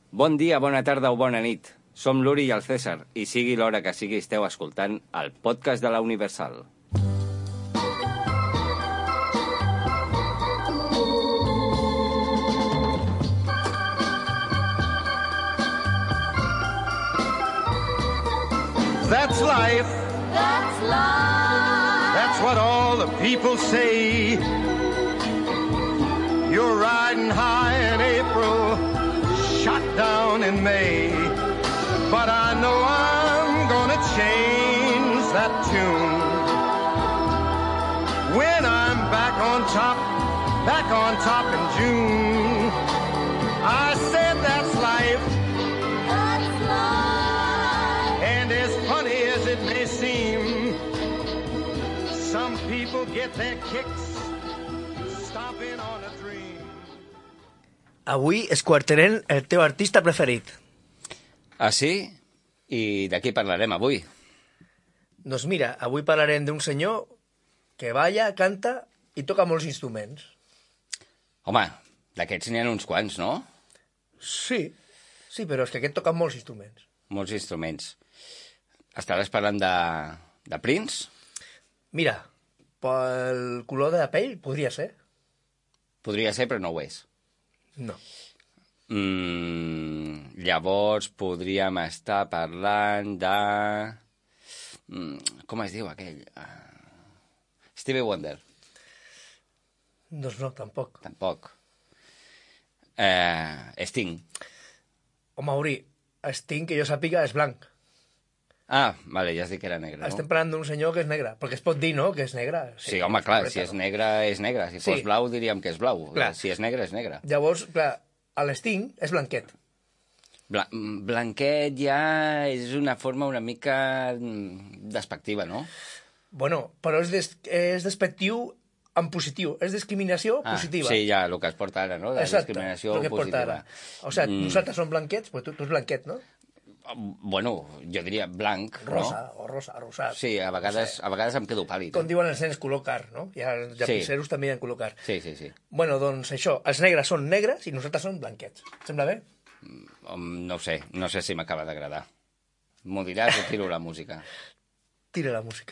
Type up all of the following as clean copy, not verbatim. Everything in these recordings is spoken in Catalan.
Bon dia, bona tarda o bona nit. Som l'Uri i el César, i sigui l'hora que sigui esteu escoltant el podcast de la Universal. That's life. That's life. That's what all the people say. You're riding high in April, shot down in May. But I know I'm gonna change that tune. When I'm back on top in June. I said that's life. That's life. And as funny as it may seem, some people get their kicks stomping on a dream. Avui esquarterem el teu artista preferit. Ah, sí? I de qui parlarem avui? Doncs mira, avui parlarem d'un senyor que balla, canta i toca molts instruments. Home, d'aquests n'hi ha uns quants, no? Sí, però és que aquest toca molts instruments. Molts instruments. Estaràs parlant de Prince? Mira, pel color de la pell podria ser. Podria ser, però no ho és. No. Llavors podríem estar parlant de... com es diu aquell? Stevie Wonder. Doncs no, tampoc. Tampoc. Sting. Home, Uri, Sting, que jo sàpiga, és blanc. Ah, vale, ja has dit que era negre, no? Estem parlant d'un senyor que és negre, perquè es pot dir, no?, que és negre. Sí, home, clar, si és negre, és negre. Si fos blau, diríem que és blau. Clar. Si és negre, és negre. Llavors, clar, l'Sting és blanquet. Blanquet ja és una forma una mica despectiva, no? Bueno, però és despectiu en positiu. És discriminació positiva. Sí, ja, el que es porta ara, no? La discriminació positiva. O sigui, nosaltres som blanquets, però tu ets blanquet, no? Bueno, jo diria blanc, rosa, no? o rosa, rosat. Sí, a vegades em quedo pàl·lid. Com diuen els nens, color car, no? I els llapiceros també hi ha color car. Sí. Bueno, doncs això, els negres són negres i nosaltres som blanquets. Et sembla bé? No sé si m'acaba d'agradar. M'ho diràs o tiro la música? Tira la música.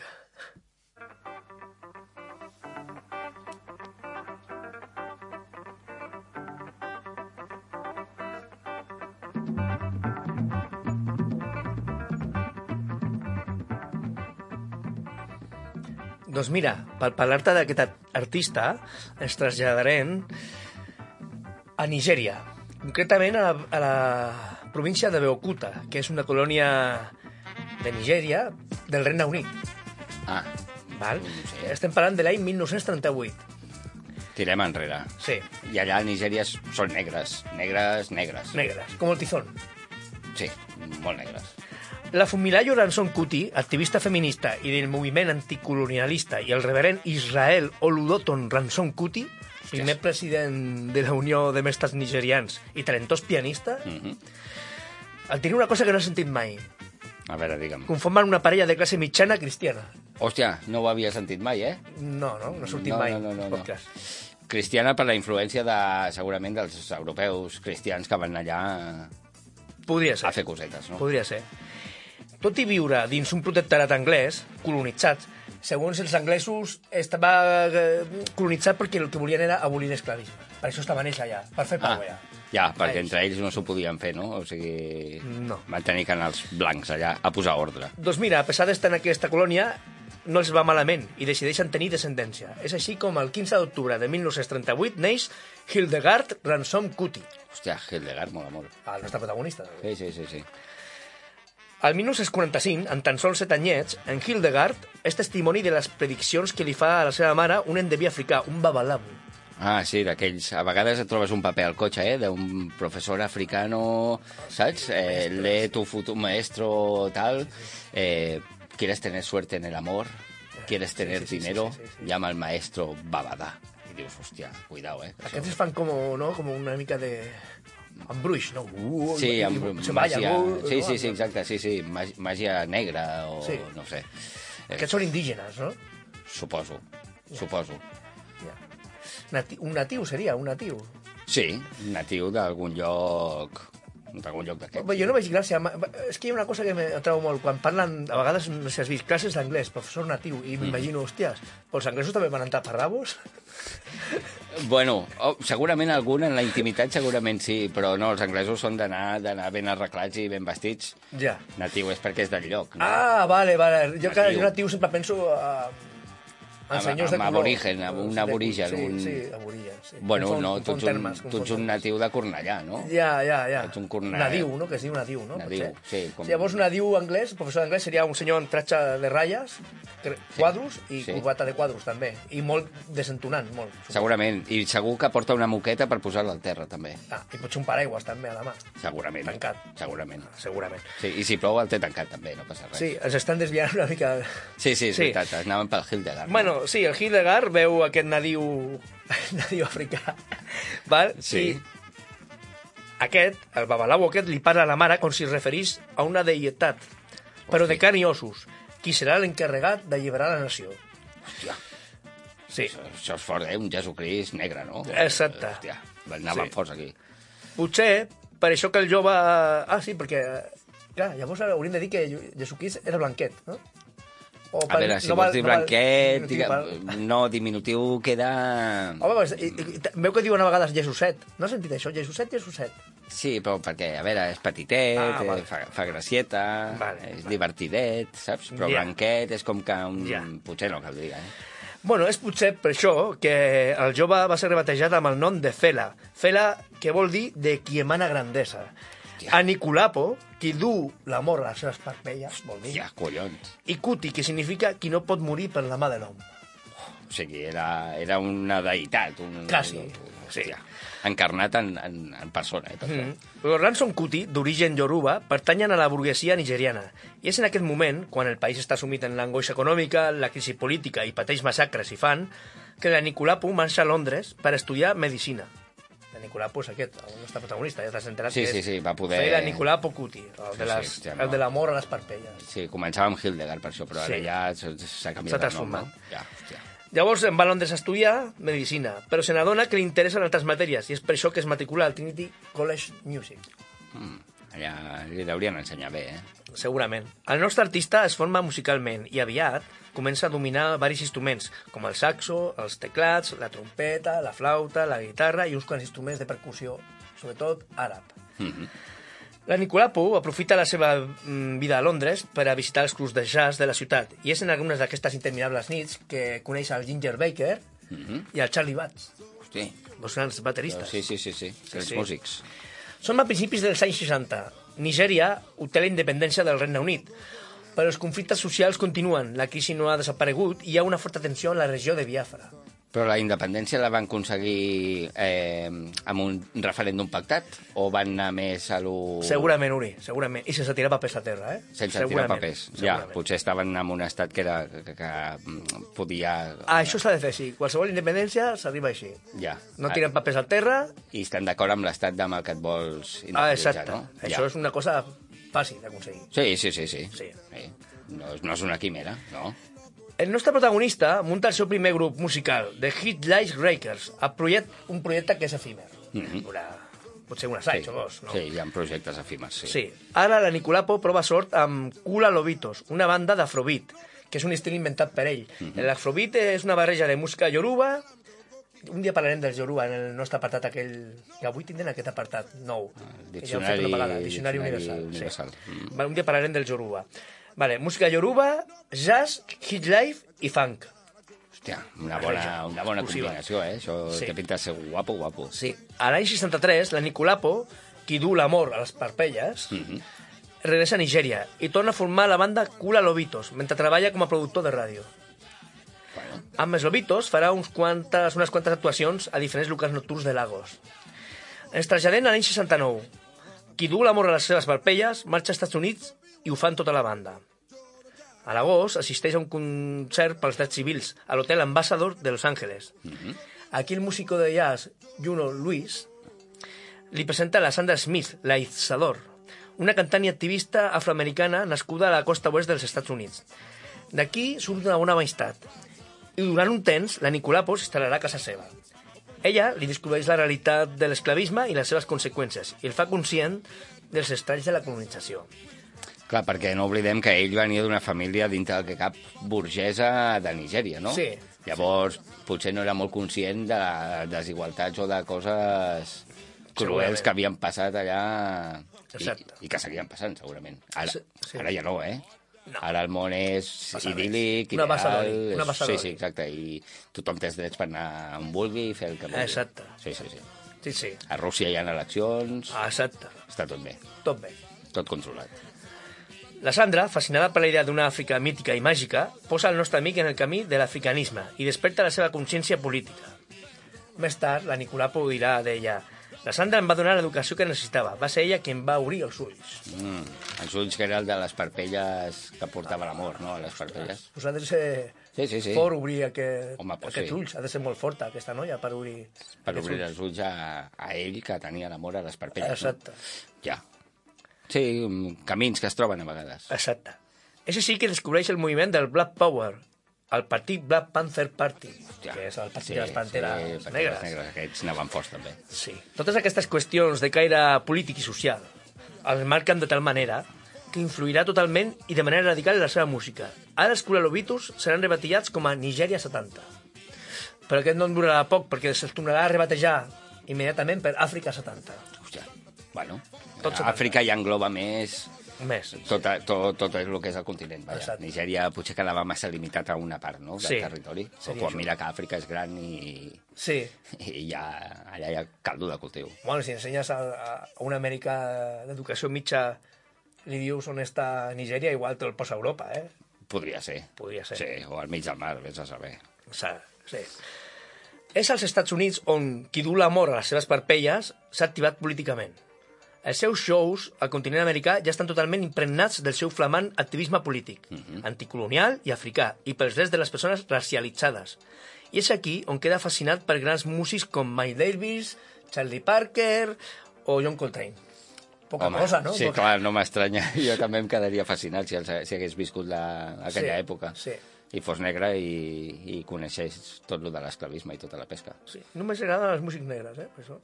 Doncs mira, per parlar-te d'aquest artista, ens traslladarem a Nigèria, concretament a la província de Beokuta, que és una colònia de Nigèria del Regne Unit. Ah. Val? Sí. Estem parlant de l'any 1938. Tirem enrere. Sí. I allà a Nigèria són negres. Negres. Negres, com el tizón. Sí, molt negres. La Fumilayo Ransom Kuti, activista feminista i del moviment anticolonialista, i el reverend Israel Oludoton Ransom Kuti, primer president de la Unió de Mestres Nigerians i talentós pianista, el tenia una cosa que no he sentit mai. A veure, digue'm. Conformen una parella de classe mitjana cristiana. Hòstia, no ho havia sentit mai, eh? No ha sortit mai. No. Cristiana per la influència segurament dels europeus cristians que van allà Podria ser. a fer cosetes, no? Podria ser. Tot i viure dins un protectorat anglès, colonitzat, segons els anglesos estava colonitzat perquè el que volien era abolir l'esclavisme. Per això estaven ells allà, per fer pau allà. Ja, perquè entre ells no s'ho podien fer, no? O sigui, no. Van tenir que anar els blancs allà a posar ordre. Doncs mira, a pesar d'estar en aquesta colònia, no els va malament i decideixen tenir descendència. És així com el 15 d'octubre de 1938 neix Hildegard Ransom Kuti. Hòstia, Hildegard mola molt. El nostre protagonista. Sí. Al 1945, en tan sols 7 anyets, en Hildegard és testimoni de les prediccions que li fa a la seva mare un endeví africà, un babalabu. Ah, sí, d'aquells... A vegades et trobes un paper al cotxe, d'un professor africano, saps? Lee tu futuro maestro, tal. ¿Quieres tener suerte en el amor? ¿Quieres tener dinero? Sí. Llama al maestro Babadà. I dius, hòstia, cuidao, Aquests es fan com una mica de... amb bruix, no? Sí, amb màgia. Sí, exacte, sí. Màgia negra o no sé. Aquests són indígenes, no? Suposo. Un natiu seria, un natiu. Sí, natiu d'algun lloc algun lloc d'aquests. Jo no veig gràcia. És que hi ha una cosa que me trobo molt. Quan parlen, a vegades, no sé si has vist, classes d'anglès, professor natiu, i m'imagino, hòsties, però els anglesos també van entrar per rabos? Bueno, segurament algun en la intimitat segurament sí, però no, els anglesos són d'anar ben arreglats i ben vestits. Ja. Natiu és perquè és del lloc, no? Ah, vale. Jo Natiu. natiu sempre penso en senyors de color. Aborigen, un aborigen. Sí, aborigen, sí. Bueno, no, tu termes, ets un natiu de Cornellà, no? Ja. Ets un cornellà. Nadiu, no? Que es diu nadiu, no? Nadiu, sí. Si llavors un nadiu anglès, el professor d'anglès seria un senyor amb tratge de ratlles, quadros i corbata de quadros, també. I molt desentonant, molt. Segurament. I segur que porta una moqueta per posar-la al terra, també. Ah, i potser un paraigües, també, a la mà. Segurament. Tancat. Segurament. Sí, I si plou el té tancat, també, no passa res. Sí, ens estan desviant una mica... Sí, és veritat, anàvem pel Hildegard. Bueno, sí, el Hildegard veu aquest nadiu africà, val? Sí. I el babalao aquest, li parla a la mare com si es referís a una deïtat, però de carn i ossos, qui serà l'encarregat d'alliberar la nació. Hòstia. Sí. Això és fort, Un Jesucrist negre, no? Exacte. Hòstia, anaven forts aquí. Potser, per això que el jove... Ah, sí, perquè... Clar, llavors hauríem de dir que Jesucrist era blanquet, no? A veure, si vols dir blanquet... No, diminutiu queda... Home, veu que diuen a vegades Jesuset. No has sentit això? Jesuset. Sí, però perquè, a veure, és petitet, vale. fa gracieta, Vale. és divertidet, saps? Però blanquet és com que potser no caldria, Bueno, és potser per això que el jove va ser rebatejat amb el nom de Fela. Fela, que vol dir de qui emana grandesa. A Nicolapo, qui du l'amor a les seves parpelles, vol dir. Ja, collons. I Cuti, que significa qui no pot morir per la mà de l'home. O sigui, era una deïtat. Quasi, sí. Encarnat en persona. Tot Els Ransom Kuti, d'origen yoruba, pertanyen a la burguesia nigeriana. I és en aquest moment, quan el país està sumit en l'angoixa econòmica, la crisi política i pateix massacres i fan, que la Nicolapo marxa a Londres per estudiar medicina. La Nicolapo és aquest, el nostre protagonista, ja t'has enterat que és... Sí, va poder... Feia Nicolapo Kuti, el de l'amor a les parpelles. Sí, començava amb Hildegard, per això, però ara ja s'ha canviat el nom. Ja, hòstia. Llavors en va a Londres a estudiar medicina, però se n'adona que li interessen altres matèries, i és per això que es matricula al Trinity College Music. Allà li deurien ensenyar bé, Segurament. El nostre artista es forma musicalment i aviat comença a dominar varis instruments, com el saxo, els teclats, la trompeta, la flauta, la guitarra i uns quants instruments de percussió, sobretot àrab. La Nicolapo aprofita la seva vida a Londres per a visitar els clubs de jazz de la ciutat i és en algunes d'aquestes interminables nits que coneix el Ginger Baker i el Charlie Batts. Hosti. Dos grans bateristes. Sí, els músics. Som a principis dels anys 60. Nigèria obté la independència del Regne Unit, però els conflictes socials continuen, la crisi no ha desaparegut i hi ha una forta tensió en la regió de Biafra. Però la independència la van aconseguir amb un referèndum pactat o van anar més a lo... Segurament, Uri, segurament. I sense tirar papers a terra, Sense tirar papers. Ja, potser estaven en un estat que podia... Això s'ha de fer així. Qualsevol independència s'arriba així. Ja. No tiren papers a terra... I estan d'acord amb l'estat amb el que et vols independitzar, exacte. No? Això és una cosa fàcil d'aconseguir. Sí. No és una quimera, no? El nostre protagonista munta el seu primer grup musical, The Hit Life Rakers, un projecte que és efímer. Potser un assaig o dos, no? Sí, hi ha projectes efímers, sí. Ara la Nicolapo prova sort amb Kula Lobitos, una banda d'afrobeat, que és un estil inventat per ell. L'afrobeat és una barreja de música yoruba. Un dia parlarem dels yoruba en el nostre apartat aquell... Que avui tindrem aquest apartat nou. Diccionari universal. Un dia parlarem del yoruba. Vale, música yoruba, jazz, hit life i funk. Hòstia, una bona combinació, Això té pinta de ser guapo. Sí. A l'any 63, la Nicolapo, qui du l'amor a les parpelles, regressa a Nigèria i torna a formar la banda Kula Lobitos, mentre treballa com a productor de ràdio. Amb els Lobitos farà unes quantes actuacions a diferents locals nocturns de Lagos. Ens traslladem a l'any 69. Qui du l'amor a les seves parpelles marxa als Estats Units i ho fan tota la banda. A l'agost assisteix a un concert pels drets civils a l'Hotel Ambassador de Los Ángeles. Aquí el músico de jazz, Juno Luis, li presenta a la Sandra Smith, la Izzador, una cantant i activista afroamericana nascuda a la costa oest dels Estats Units. D'aquí surt una bona amistat. I durant un temps, la Nicolapo s'instal·larà a casa seva. Ella li descobreix la realitat de l'esclavisme i les seves conseqüències i el fa conscient dels estralls de la colonització. Clar, perquè no oblidem que ell venia d'una família dintre del que cap burgesa de Nigèria, no? Sí. Llavors, potser no era molt conscient de les desigualtats o de coses cruels que havien passat allà i que seguien passant, segurament. Ara, ara ja no, No. Ara el món és idíl·lic, ideal... Una bassa d'oli. Sí, exacte, i tothom té els drets per anar on vulgui i fer el que vulgui. Exacte. Sí. A Rússia hi ha eleccions... Exacte. Està tot bé. Tot bé. Tot controlat. La Sandra, fascinada per la idea d'una Àfrica mítica i màgica, posa el nostre amic en el camí de l'africanisme i desperta la seva consciència política. Més tard, la Nicolapo dirà d'ella: la Sandra em va donar l'educació que necessitava. Va ser ella qui em va obrir els ulls. Els ulls que era el de les parpelles que portava l'amor, no? A les parpelles. Pues ha de ser fort obrir aquests ulls. Ha de ser molt forta aquesta noia per obrir els ulls a ell que tenia l'amor a les parpelles. Exacte. No? Ja. Sí, camins que es troben a vegades. Exacte. És així que descobreix el moviment del Black Power, el partit Black Panther Party, que és el partit de les panteres negres. Aquests anaven forts, també. Sí. Totes aquestes qüestions de caire polític i social el marquen de tal manera que influirà totalment i de manera radical en la seva música. Ara els Kulalobitus seran rebatejats com a Nigèria 70. Però aquest nom durarà poc, perquè se'ls tornarà a rebatejar immediatament per Àfrica 70. Hòstia, bueno, Àfrica ja engloba més tot el que és el continent. Nigèria potser quedava massa limitat a una part, no?, del territori. Quan mira que Àfrica és gran i ja allà hi ha caldo de cultiu. Bueno, si ensenyes a un americà d'educació mitja, li dius on està Nigèria, igual te'l posa a Europa, Podria ser. Sí, o al mig del mar, vés a saber. Sí. És als Estats Units on qui du l'amor a les seves parpelles s'ha activat políticament. Els seus shows al continent americà ja estan totalment impregnats del seu flamant activisme polític, anticolonial i africà, i pels drets de les persones racialitzades. I és aquí on queda fascinat per grans músics com Miles Davis, Charlie Parker o John Coltrane. Poca cosa, no? Sí, clar, no m'estranya. Jo també em quedaria fascinat si hagués viscut aquella època. Sí. I fos negre i coneixés tot lo de l'esclavisme i tota la pesca. Sí, només agraden els músics negres, per això.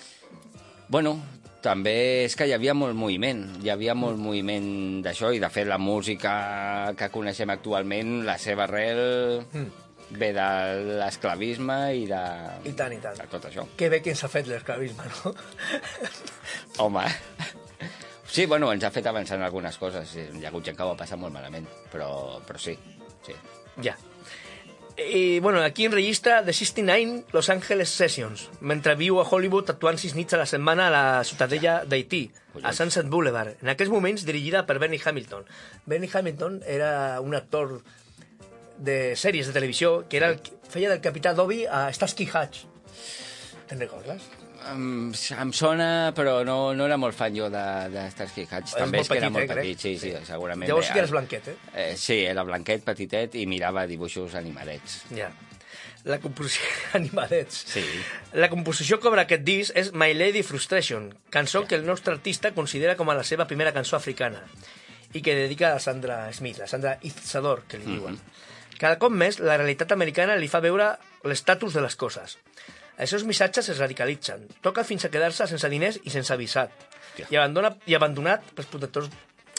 Bueno, també és que hi havia molt moviment. Hi havia molt moviment d'això, i de fet la música que coneixem actualment, la seva arrel ve de l'esclavisme i de... I tant. De tot això. Que bé que ens ha fet l'esclavisme, no? Home... Sí, bueno, ens ha fet avançar en algunes coses. Hi ha hagut gent que ho ha passat molt malament, però sí. Ja. I, bueno, aquí enregistra The 69 Los Angeles Sessions, mentre viu a Hollywood actuant 6 nits a la setmana a la ciutadella d'Haití, a Sunset Boulevard, en aquells moments dirigida per Bernie Hamilton. Bernie Hamilton era un actor de sèries de televisió que feia del capità Dobby a Starsky Hutch. Te'n recordes? Em sona, però no era molt fan jo de Starsky Hutch. També és que era molt petit, sí, segurament. Llavors sí que eres blanquet, Sí, era blanquet, petitet, i mirava dibuixos animadets. Ja. La composició... Animadets. Sí. La composició que obre aquest disc és My Lady Frustration, cançó que el nostre artista considera com a la seva primera cançó africana i que dedica a Sandra Smith, la Sandra Izzador, que li diuen. Cada cop més, la realitat americana li fa veure l'estatus de les coses. Els seus missatges es radicalitzen. Toca fins a quedar-se sense diners i sense avisat. I abandonat pels protectors...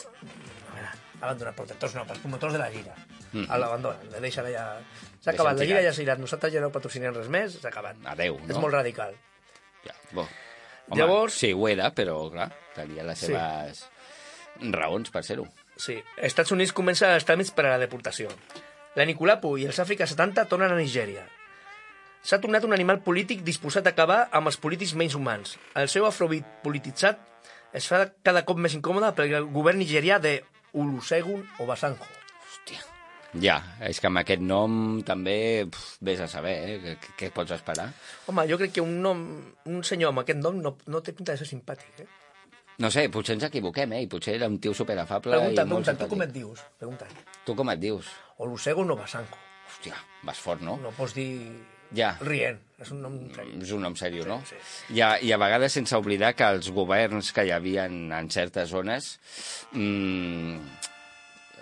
pels promotors de la gira. L'abandonen, la deixen allà... S'ha acabat, la gira ja s'ha irat. Nosaltres ja no patrocinem res més, s'ha acabat. Adéu, no? És molt radical. Ja, bo. Home, llavors... Sí, ho era, però, clar, tenia les seves raons per ser-ho. Sí. Els Estats Units comença els tràmits per a la deportació. La Nicolapo i els Àfrica 70 tornen a Nigèria. S'ha tornat un animal polític disposat a acabar amb els polítics menys humans. El seu afrobeat polititzat es fa cada cop més incòmode pel govern nigerià de Olusegun Obasanjo. Hòstia. Ja, és que amb aquest nom també vés a saber, què pots esperar? Home, jo crec que un senyor amb aquest nom no té pinta de ser simpàtic, No sé, potser ens equivoquem, i potser era un tio superafable. Pregunta, tu com et dius? Pregunta. Tu com et dius? Olusegun Obasanjo. Hòstia, vas fort, no? No pots dir... Ja. Rient, és un nom seriós. És un nom seriós, no? Sí. I a vegades sense oblidar que els governs que hi havia en certes zones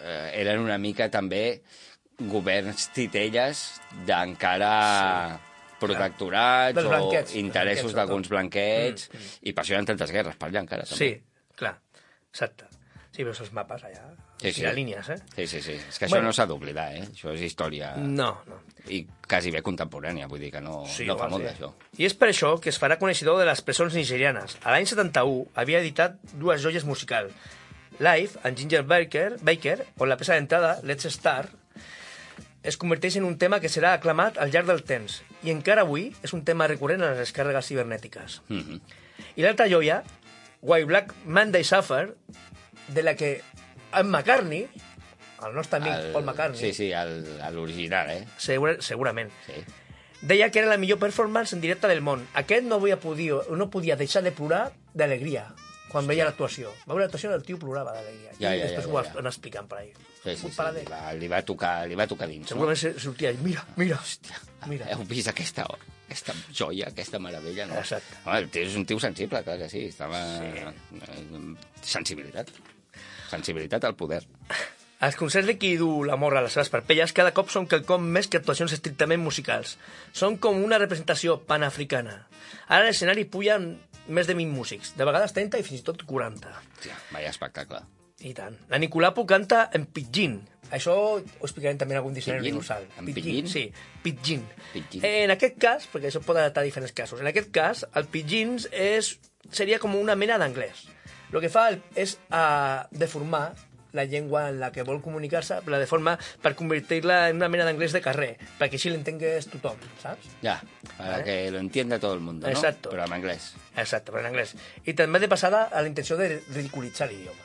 eren una mica també governs titelles d'encara protectorats Dels blanquets, o interessos dels d'alguns blanquets, i per això hi ha tantes guerres per allà encara, també. Sí, clar, exacte. Sí, veus els mapes allà, Sí, sí. hi ha línies, Sí. És que això no s'ha d'oblidar, Això és història... No. I quasi bé contemporània, vull dir que no fa molt d'això. I és per això que es farà coneixedor de les presons nigerianes. A l'any 71 havia editat dues joies musicals. Live, en Ginger Baker, on la peça d'entrada, Let's Start, es converteix en un tema que serà aclamat al llarg del temps i encara avui és un tema recurrent a les descàrregues cibernètiques. I l'altra joia, Why Black Monday Suffer, de la que en McCartney, el nostre amic Paul McCartney... Sí, l'original, Segurament. Sí. Deia que era la millor performance en directe del món. Aquest no podia deixar de plorar d'alegria quan veia l'actuació. Va veure l'actuació i el tio plorava d'alegria. I després ho van explicant per ahí. Sí. Li va tocar dins. Segurament sortia i mira. Heu vist aquesta joia, aquesta meravella, no? Exacte. Home, el tio és un tio sensible, clar que sí. Estava... Sensibilitat al poder. Els concerts de qui du l'amor a les seves parpelles cada cop són quelcom més que actuacions estrictament musicals. Són com una representació panafricana. Ara a l'escenari pugen més de 20 músics, de vegades 30 i fins i tot 40. Ja, vaya espectacle. I tant. La Nicolapo canta en pidgin. Això ho explicarem també en algun diccionari universal. En pidgin? Sí, pidgin. En aquest cas, perquè això pot adaptar a diferents casos, en aquest cas, el pidgin seria com una mena d'anglès. El que fa és deformar la llengua en la que vol comunicar-se, la deforma per convertir-la en una mena d'anglès de carrer, perquè així l'entengués tothom, saps? Ja, para que lo entienda todo el mundo, ¿no? Exacto. Però en anglès. Exacte, però en anglès. I també de passada a la intenció de ridiculitzar l'idioma.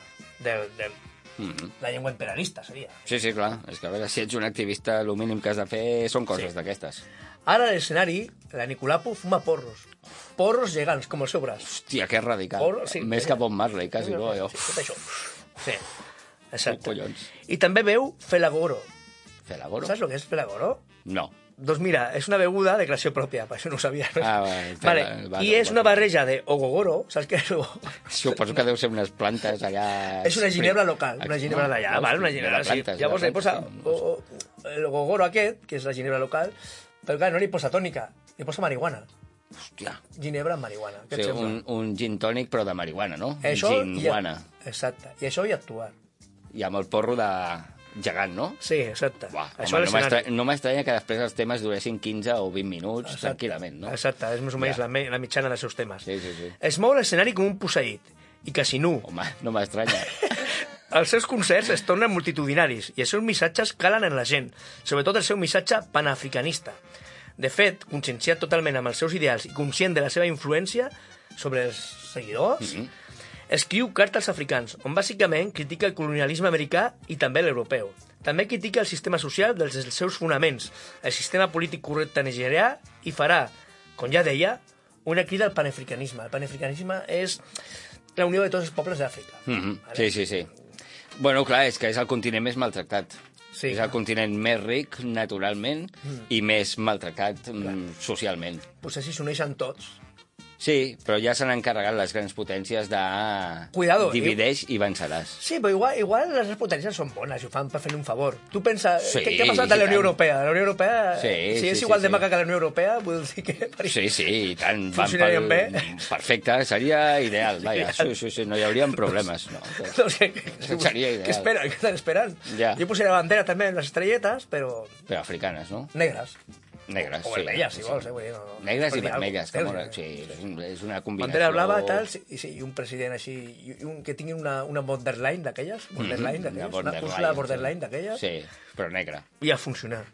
La llengua imperialista, seria. Sí, clar. És que a veure, si ets un activista, el mínim que has de fer són coses d'aquestes. Ara a l'escenari, la Nicolapo fuma porros. Porros gegants, com el seu braç. Hòstia, que radical. Més que Bob Marley, quasi, no? Sí, tot això. Sí, exacte. Collons. I també veu Felagoro. Felagoro? Saps el que és Felagoro? No. Doncs mira, és una beguda de creació pròpia, per això no ho sabia. Vale. I és una barreja de ogogoro, saps què és ogogoro? Suposo que deu ser unes plantes allà... És una ginebra local, una ginebra d'allà, val? Una ginebra, sí. Llavors li posa el ogogoro aquest, que és la ginebra local, però clar, no li posa tònica, li posa marihuana. Hòstia. Ginebra amb marihuana. Què et sembla? Un gin tònic, però de marihuana, no? Això Ginguana. Exacte. I això i actuar. I amb el porro de gegant, no? Sí, exacte. Buah, home, no m'estranya que després els temes duressin 15 o 20 minuts, tranquil·lament, no? Exacte, és més o menys la mitjana dels seus temes. Sí. Es mou l'escenari com un posseït, i quasi nu. Home, no m'estranya. Els seus concerts es tornen multitudinaris i els seus missatges calen en la gent, sobretot el seu missatge panafricanista. De fet, conscienciat totalment amb els seus ideals i conscient de la seva influència sobre els seguidors, escriu Carta als africans, on bàsicament critica el colonialisme americà i també l'europeu. També critica el sistema social dels seus fonaments, el sistema polític correcte nigerià i farà, com ja deia, una crida al panafricanisme. El panafricanisme és la unió de tots els pobles d'Àfrica. Sí. Bueno, clar, és que és el continent més maltractat. Sí. És el continent més ric, naturalment, i més maltractat socialment. Potser si s'uneixen tots. Sí, però ja s'han encarregat les grans potències de... Cuidado, divideix i venceràs. Sí, però igual les grans potències són bones i ho fan per fer un favor. Tu pensa, Sí, què ha passat a la Unió Europea? La Unió Europea, Sí, si és sí, igual sí, de maca que la Unió Europea, vull dir que... Sí, i tant. Funcionarien bé. Perfecte, seria ideal, vaja. Sí, no hi haurien problemes. No. Doncs Seria ideal. Què esperen? Què estan esperant? Ja. Jo posaria la bandera també en les estrelletes, però Però africanes, no? negres. Negres, O vermelles, si vols, vull dir. No. Negres i Per dir vermelles, que alguna mola. cosa. Sí, és una combinació... Bandera blava, tal, i un president així, i un que tingui una von der Leyen d'aquelles, una Ursula von der Leyen d'aquelles, Sí, però negra. i a funcionar.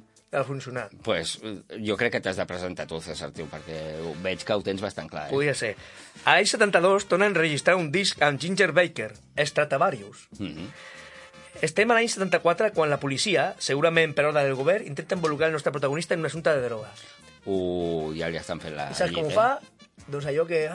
Pues jo crec que t'has de presentar tu, César, tio, perquè veig que ho tens bastant clar. Podria ser. A l'any 72 tornen a enregistrar un disc amb Ginger Baker, Stratovarius. Estem a l'any 74 quan la policia, segurament per ordre del govern, intenta involucrar el nostre protagonista en un assumpte de drogues. Ja li estan fent la... I saps com ho fa? Doncs allò que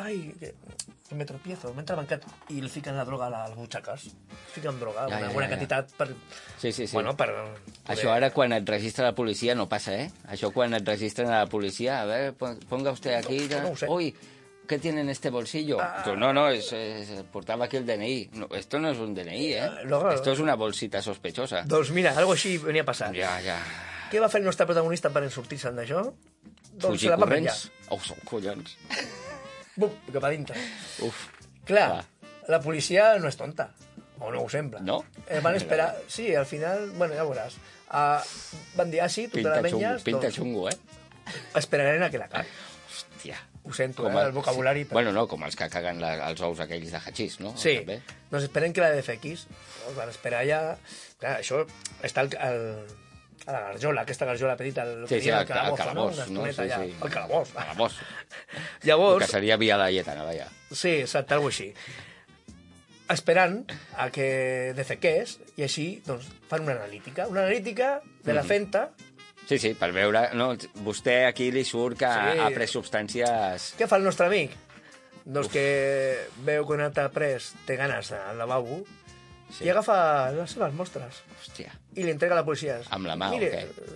me tropiezo, m'entra bancat, i li fiquen la droga a les butxaques. Fiquen droga, una bona quantitat per... Sí. Bueno, per... Això ara quan et registra la policia no passa, eh? Això quan et registren a la policia, a ver, ponga usted aquí... No ho sé. Uy, ¿qué tiene en este bolsillo? Pues no, portaba aquí el DNI. No, esto no es un DNI, ¿eh? Esto es una bolsita sospechosa. Doncs mira, algo així venia a passar. Ja. Què va fer el nostre protagonista per sortir-se'n d'això? doncs Fugir se la va corrents? Collons. Bum, cap a dintre. Uf. Clar, Va. la policia no és tonta, o no ho sembla. No? Van esperar... Sí, al final, bueno, ja veuràs. Van dir, sí, tu te la menges, Pinta doncs xungo, esperarem a que la cague. Hòstia. Ho sento, Com el vocabulari. Però... Bueno, no, com els que caguen els ous aquells de hachís, no? Sí, També. doncs esperen que la defequis. No? Van esperar ja... Clar, això està a la garjola, aquesta garjola petita, el Sí, que sí, diuen el calabós, Una no? estoneta Sí, ja. sí. El calabós. Calabós. Llavors... El que seria Via Laietana, vaja. Sí, exacte, alguna així. Esperant a que defequés, i així doncs, fan una analítica de la fenta. Sí, sí, per veure... No, vostè aquí li surt que Sí. ha pres substàncies... Què fa el nostre amic? Doncs que veu que un altre pres té ganes d'anar al lavabo Sí. i agafa les seves mostres Hòstia. i li entrega a la policia. Amb la mà, o Mire,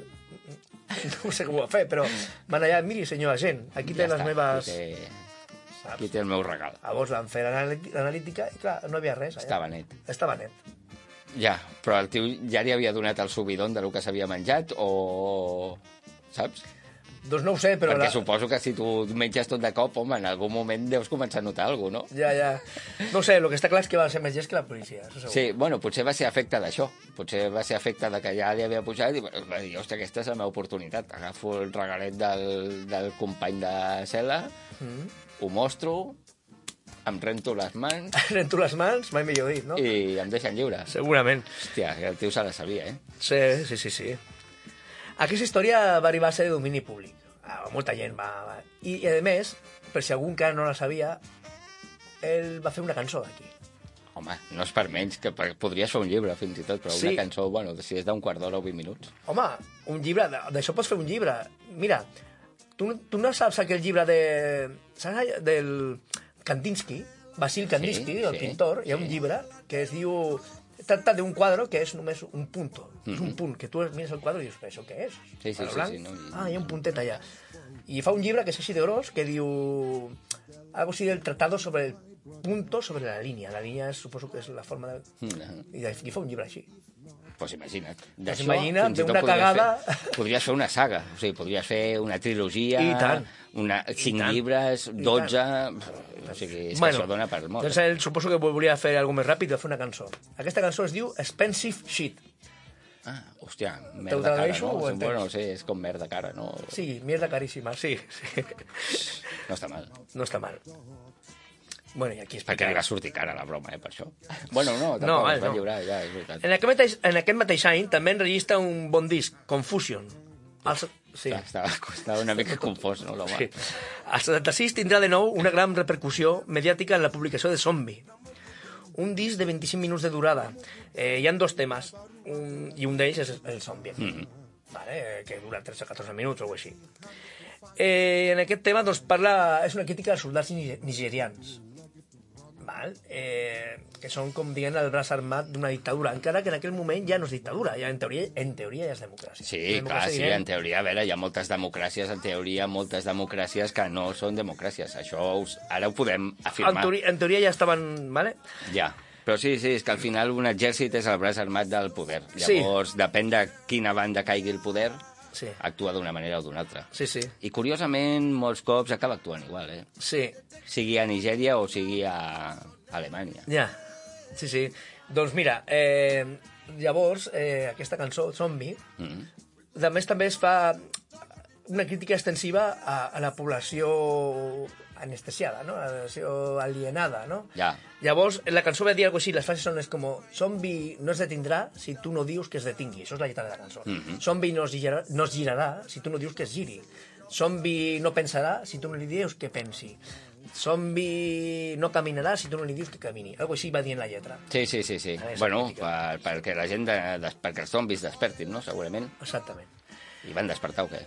no sé com ho va fer, però van allà, miri, senyor agent, aquí té les meves... Aquí té el meu regal. Llavors van fer l'analítica i, clar, no havia res. Allà. Estava net. Estava net. Ja, però el tio ja li havia donat el subidon de lo que s'havia menjat o... Saps? Doncs no ho sé, però... Perquè suposo que si tu menges tot de cop, home, en algun moment deus començar a notar alguna cosa, no? Ja. No ho sé, el que està clar és que va ser més llest que la policia, això segur. Sí, bueno, potser va ser efecte d'això. Potser va ser efecte de que ja li havia pujat i va dir, hòstia, aquesta és la meva oportunitat. Agafo el regalet del company de cel·la, ho mostro, em rento les mans Rento les mans, mai millor dit, no? i em deixen lliure. Segurament. Hòstia, el tio se la sabia, eh? Sí. Aquesta història va arribar a ser de domini públic. Molta gent va... I, a més, per si algú encara no la sabia, ell va fer una cançó d'aquí. Home, no és per menys, que podries fer un llibre, fins i tot, però Sí. una cançó, bueno, si és d'un quart d'hora o 20 minuts. Home, un llibre, d'això pots fer un llibre. Mira, tu no saps aquell llibre saps del Kandinsky? Basil Kandinsky, el pintor, hi ha un llibre que es diu... Tracta d'un quadre que és només un punto. És un punt, que tu mires el quadre i dius, això què és? Sí, Quadre sí, blanc? sí, no? Hi ha un puntet allà. I fa un llibre que és així de gros, que diu... Algo així del tratado sobre el punto sobre la línia. La línia suposo que és la forma de... I fa un llibre així. Pues imagina't. Pues imagina't, fins i tot d'una cagada... Podries fer una saga, o sigui, podries fer una trilogia, I tant. 5 llibres, 12... O sigui, és que això dona per molt. Doncs ell suposo que volia fer alguna més ràpid, va fer una cançó. Aquesta cançó es diu Expensive Shit. Ah, hòstia, Te ho merda cara, tradueixo no? o ho entens? Bueno, sí, és com merda cara, no? Sí, mierda caríssima, sí. No està mal. No està mal. Bueno, i aquí Perquè li va sortir cara la broma, per això. Bueno, no, tampoc, No, es va no. lliurar, ja, és veritat. En aquest mateix any també enregistra un bon disc, Confusion. Sí. Estava una mica confós, no, l'home? Sí. El 76 tindrà de nou una gran repercussió mediàtica en la publicació de Zombie. Un disc de 25 minuts de durada. Hi ha 2 temes, i un d'ells és el Zombie. Vale? Que dura 13 o 14 minuts o alguna així. En aquest tema doncs, és una crítica als soldats nigerians. Val? Que són, com diguem, el braç armat d'una dictadura, encara que en aquell moment ja no és dictadura, ja en teoria ja és democràcia. Sí, Una clar, democràcia, sí, diguem, en teoria, a veure, hi ha moltes democràcies, en teoria, moltes democràcies que no són democràcies. Això ara ho podem afirmar. En teoria ja estaven... Vale? Ja, però sí, és que al final un exèrcit és el braç armat del poder. Sí. Llavors, depèn de quina banda caigui el poder, Sí. actua d'una manera o d'una altra. Sí. I curiosament, molts cops acaba actuant igual, eh? Sí, Sigui a Nigèria o sigui a Alemanya. ja. Sí. Doncs mira, llavors, aquesta cançó, Zombie, a més també es fa una crítica extensiva a la població anestesiada, no? A la població alienada, no? Ja. Llavors, la cançó va dir alguna cosa així, les frases són com Zombie no es detindrà si tu no dius que es detingui. Això és la lletra de la cançó. Zombie no es girarà si tu no dius que es giri. Zombie no pensarà si tu no li dius que pensi. Zombie no caminarà si tu no li dius que camini. Algo així va dir en la lletra. Sí. És Bueno, crítica. perquè la gent, perquè els zombis despertin, no?, segurament. Exactament. I van despertar o què?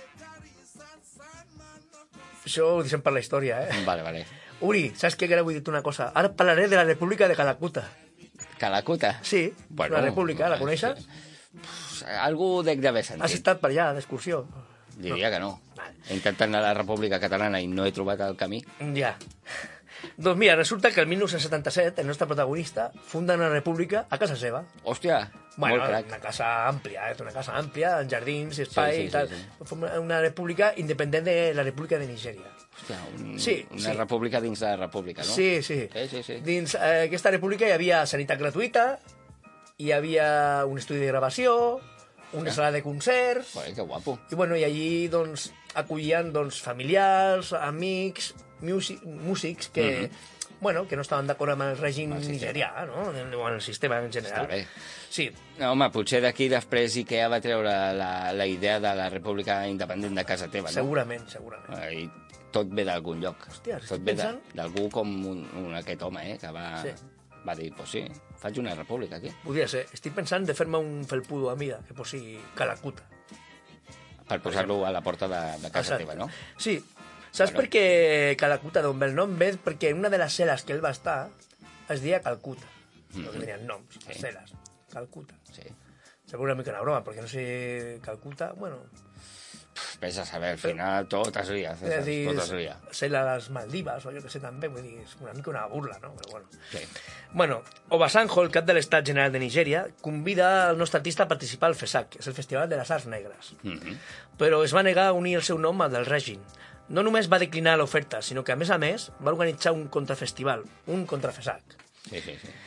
Això ho deixem per la història, eh? Vale. Uri, saps què? Que ara vull dir-te una cosa. Ara parlaré de la República de Calcuta. Calcuta? Sí, la República, la coneixes? Algú dec d'haver sentit. Has estat per allà, d'excursió? Diria que no. Vale. He intentat anar a la República Catalana i no he trobat el camí. Ja. Doncs mira, resulta que el 1977 el nostre protagonista funda una república a casa seva. Hòstia, Bueno, molt crac. una casa àmplia, una casa àmplia, amb jardins, espai Sí, sí, i tal. sí, Funda una república independent de la República de Nigèria. Hòstia, Sí, una sí. república dins de la república, no? Sí, sí. Sí. Dins aquesta república hi havia sanitat gratuïta, hi havia un estudi de gravació, una sala de concerts, Joder, que guapo. i, bueno, i allí doncs, acollien doncs, familiars, amics, músics que, bueno, que no estaven d'acord amb el règim nigerià, no? O amb el sistema en general. Està bé. Sí, No, home, potser d'aquí després IKEA va treure la idea de la república independent de casa teva, no? segurament. I tot ve d'algun lloc. Hòstia, estic tot ve pensant- d'algú com aquest home, que va, Sí. va dir, pues sí, faig una república aquí. Podria ser. Estic pensant de fer-me un felpudo a mida, que posi Calacuta. Per posar-lo a la porta de casa Exacte. teva, no? Sí. Saps per què Calacuta, d'on ve el nom? Ve perquè en una de les cel·les que ell va estar es deia Calcuta. No que tenien noms, les cel·les. Calcuta. Sí. Seguro una mica una broma, perquè no sé Calcuta, bueno... Vés a saber, al final tot es lia, César, tot es lia. cel·la a les Maldives, o jo que sé també, vull dir, és una mica una burla, no? Però bueno. Sí. Bueno, Obasanjo, el cap de l'Estat General de Nigèria, convida el nostre artista a participar al FESAC, que és el Festival de les Arts Negres. Però es va negar a unir el seu nom al del règim. No només va declinar l'oferta, sinó que, a més, va organitzar un contrafestival, un contrafesac. Sí.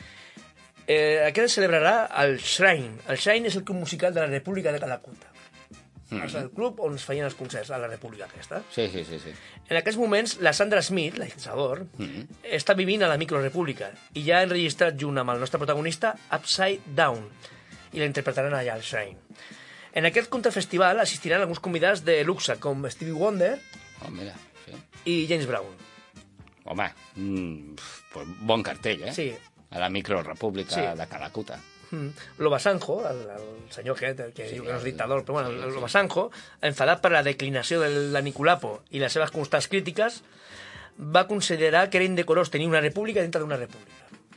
Aquest es celebrarà al Shrine. El Shrine és el club musical de la República de Calacuta. És el club on es feien els concerts a la República aquesta. Sí. En aquests moments, la Sandra Smith, la Isador, està vivint a la microrepública i ja ha enregistrat junt amb el nostre protagonista Upside Down i la interpretaran allà al Shrine. En aquest contrafestival assistiran alguns convidats de luxe com Stevie Wonder Oh, mira, sí. i James Brown. Home, pues bon cartell, eh? Sí. A la microrepública Sí. de Calacuta. L'Obasanjo, el senyor aquest, el que diu que no és dictador, però bueno, l'Obasanjo, enfadat per la declinació de la Nicolapo i les seves constants crítiques, va considerar que era indecorós tenir una república dintre d'una república.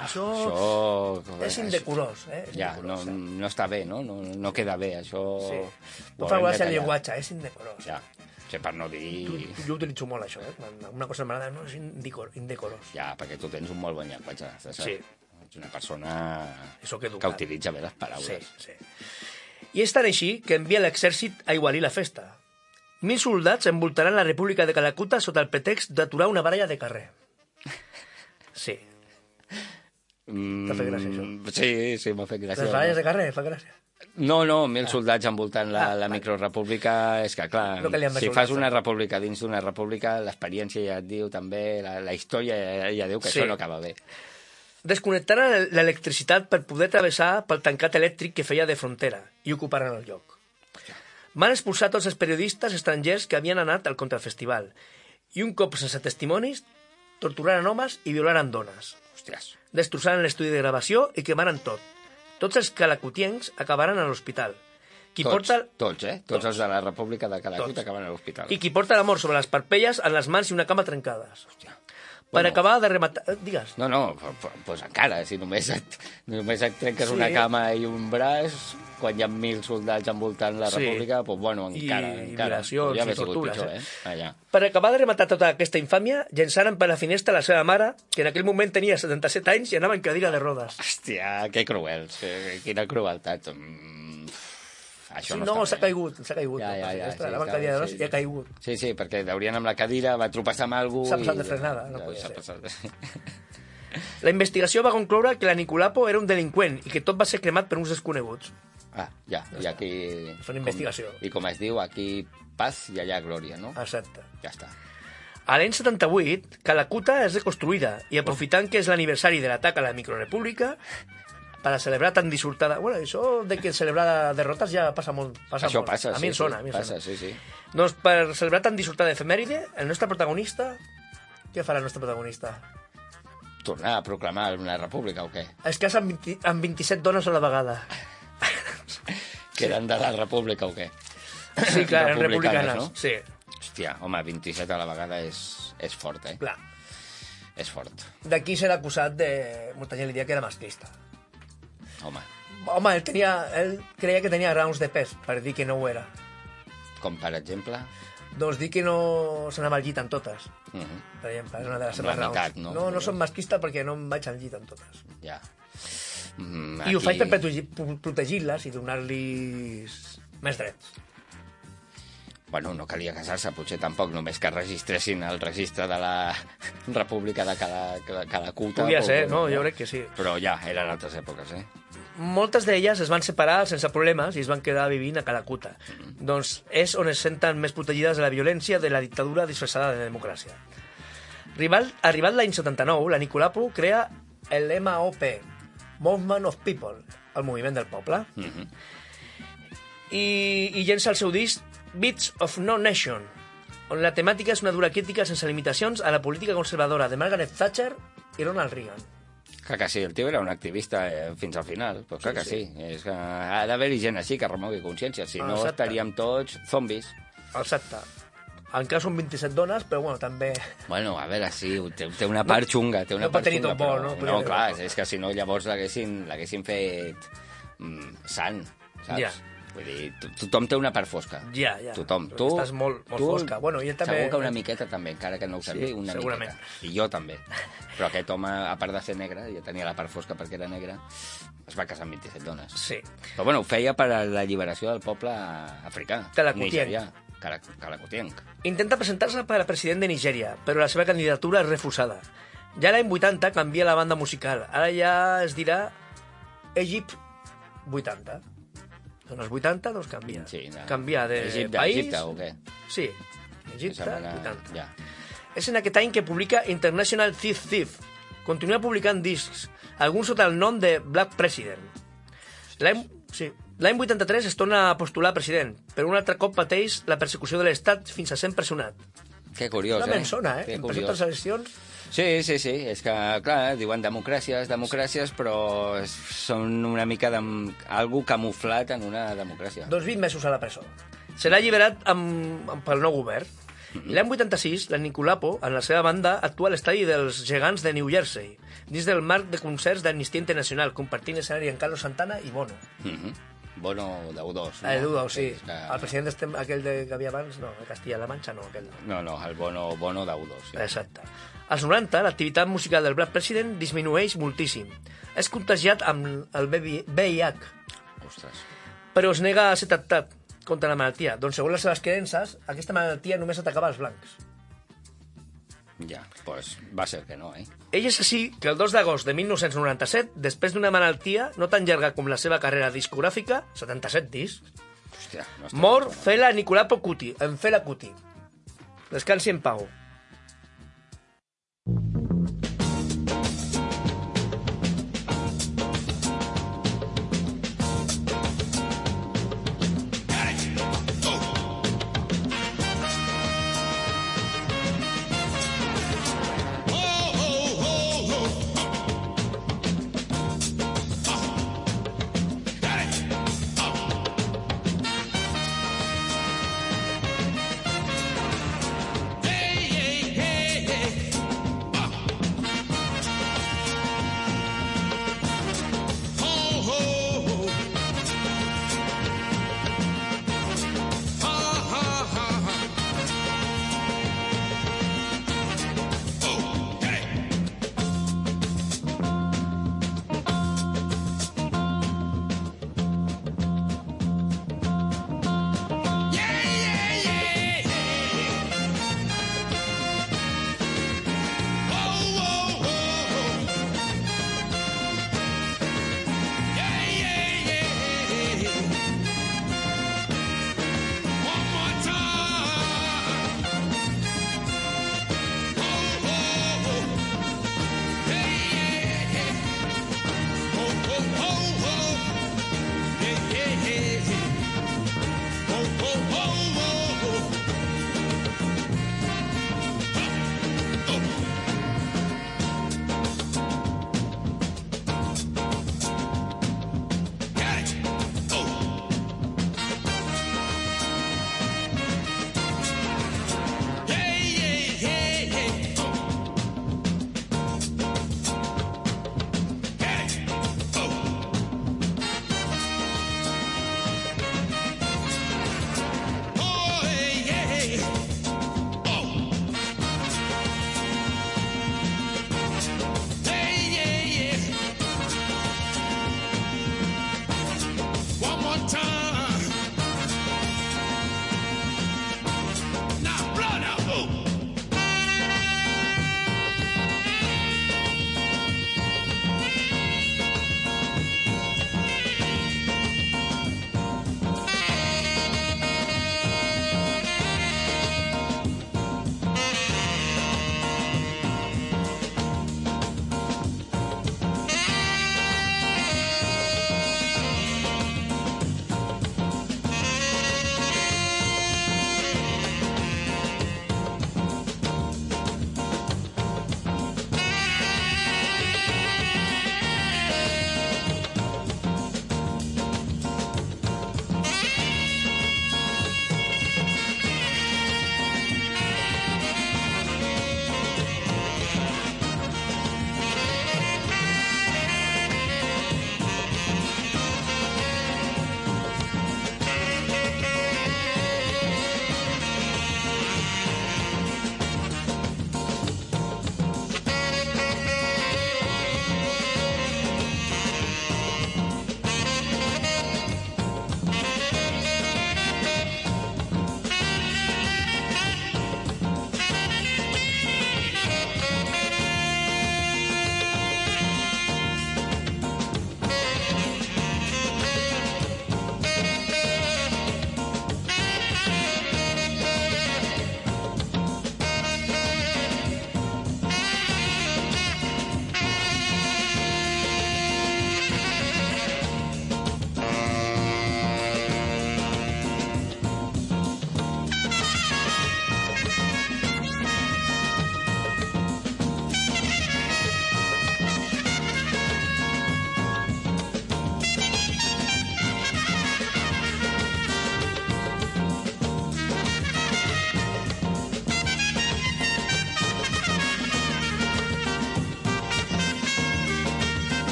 Això és indecorós, eh? És Ja, indecorós, no està bé, no? No queda bé, això... Sí. ho No fa haurem de gràcia el tallar. llenguatge, és indecorós. Ja, sí, per no dir... Jo utilitzo molt això, eh? Quan una cosa m'agrada, no, és indecorós. Ja, perquè tu tens un molt bon llenguatge, César. Sí. Ets una persona Soc que educat. utilitza bé les paraules. Sí. I és tan així que envia l'exèrcit a igualir la festa. 1.000 soldats envoltaran la República de Calacuta sota el pretext d'aturar una baralla de carrer. Sí. T'ha fet gràcia, això? Sí, m'ha fet gràcia. Les baralles de carrer, fa gràcia. No, 1.000 soldats envoltant la microrepública, és que, clar, No calien més si fas soldats, una república dins d'una república, l'experiència ja et diu també, la història ja diu que Sí. això no acaba bé. Desconnectaran l'electricitat per poder travessar pel tancat elèctric que feia de frontera i ocuparan el lloc. Van expulsar tots els periodistes estrangers que havien anat al contrafestival i un cop sense testimonis torturaren homes i violaren dones. Hòsties. Destrossaren l'estudi de gravació i quemaren tot. Tots els calacutiencs acabaran a l'hospital. Tots, Tots els de la República de Calacuta Tots. acaben a l'hospital. I qui porta la mort sobre les parpelles, en les mans i una cama trencades. Hòstia. Per Bueno. acabar de rematar... Digues. No, pues encara, si només et trenques Sí. una cama i un braç, quan hi ha 1.000 soldats envoltant la Sí. República, pues bueno, I encara. violacions Podria haver i sigut tortures, pitjor, eh? Allà. Per acabar de rematar tota aquesta infàmia, llençaren per la finestra la seva mare, que en aquell moment tenia 77 anys i anava en cadira de rodes. Hòstia, que cruels, quina crueltat. Això Sí, no, no, està s'ha bé. caigut. Ja, La finestra, sí, anava en clar, cadira de rodes sí, i ha caigut. Sí, perquè deurien amb la cadira, va tropessar amb algú... S'ha passat i- de frenada, no Ja, podia s'ha ser. passat. La investigació va concloure que la Nicolapo era un delinqüent i que tot va ser cremat per uns desconeguts. Ah, ja, i aquí... Fent investigació. I com es diu, aquí paz i allà glòria, no? Exacte. Ja està. A l'any 78, Calacuta és reconstruïda i aprofitant que és l'aniversari de l'atac a la microrepública, per a celebrar tan dissortada... Bueno, això de que celebrar derrotes ja passa molt. Això molt. passa, A sí. mi em sona, sí, a mi em passa, sona. sí. Doncs per celebrar tan dissortada efemèride, el nostre protagonista... Què farà el nostre protagonista? Tornar a proclamar una república o què? Es casa amb 27 dones a la vegada. Queden de la república o què? Sí, clar, eren Republicanes, republicanes. no? Sí, Hòstia, home, 27 a la vegada és fort, eh? clar. És fort. D'aquí ser acusat de... Molta gent li dia que era masclista. Home, Home, ell creia que tenia raons de pes per dir que no ho era. com per exemple... Doncs dir que no s'anava al llit amb totes. Per exemple, és una de les seves raons. meitat, no? No som masclista perquè no em vaig al llit amb totes. Ja. I ho faig per protegir-les i donar-los més drets. Bueno, no calia casar-se, potser tampoc, només que registressin el registre de la República de Calacuta. Podria ser, no? Jo crec que sí. Però ja, eren altres èpoques, Moltes d'elles es van separar sense problemes i es van quedar vivint a Calacuta. Doncs és on es senten més protegides de la violència de la dictadura disfressada de democràcia. Arribat l'any 79, la Nicolapo crea el MOP, Movement of People, el moviment del poble, i llença el seu disc Beats of No Nation, on la temàtica és una dura crítica sense limitacions a la política conservadora de Margaret Thatcher i Ronald Reagan. Clar que sí, el tio era un activista fins al final, però clar que sí. És que ha d'haver-hi gent així que remogui consciència, si no estaríem tots zombis. Exacte. Encara són 27 dones, però bueno, també... Bueno, a veure, sí, té una part xunga, té una no pot part tenir xunga, tot bo, però... no? No, clar, és que si no llavors l'haguessin fet sant, saps? Ja. Vull dir, tothom té una part fosca. Ja. Tothom. Tu estàs molt fosca. Bueno, jo també... Segur que una miqueta també, encara que no ho sàpiga, una segurament. miqueta. I jo també. Però aquest home, a part de ser negre, ja tenia la part fosca perquè era negre, es va casar amb 27 dones. Sí. Però bueno, ho feia per a l'alliberació del poble africà. Calacutienc. Calacutienc. Intenta presentar-se per a president de Nigèria, però la seva candidatura és refusada. Ja l'any 80 canvia la banda musical. Ara ja es dirà Egypt 80. Són els 80, doncs canvia. Sí, canvia de Egipte, país... Egipte o què? Sí, Egipte, 80. Ja. És en aquest any que publica International Thief. Continua publicant discs, alguns sota el nom de Black President. L'any 83 es torna a postular a president, però un altre cop pateix la persecució de l'Estat fins a ser empresonat. Que curiós, Una persona, Que en curiós. totes les eleccions... Sí, és que, clar, diuen democràcies, però són una mica algú camuflat en una democràcia. Doncs 20 mesos a la presó. Serà alliberat pel nou govern. L'any 86, la Nicolapo, en la seva banda, actua a l'estadi dels Gegants de New Jersey, dins del marc de concerts d'Amnistia Internacional, compartint escenari amb Carlos Santana i Bono. Bono d'U2. No? El U2, sí. Que... El president aquell que havia abans, no, de Castilla-La Mancha, no, aquell no. No, el Bono d'U2. Sí. Exacte. Als 90, l'activitat musical del Black President disminueix moltíssim. És contagiat amb el VIH. Ostres. Però es nega a ser tractat contra la malaltia. Doncs, segons les seves creences, aquesta malaltia només atacava els blancs. Ja, doncs va ser que no, Ell és així que el 2 d'agost de 1997, després d'una malaltia no tan llarga com la seva carrera discogràfica, 77 discs, Hòstia, no mor Fela Nicolapo Kuti, en Fela Kuti. Descansi en pau. Hey,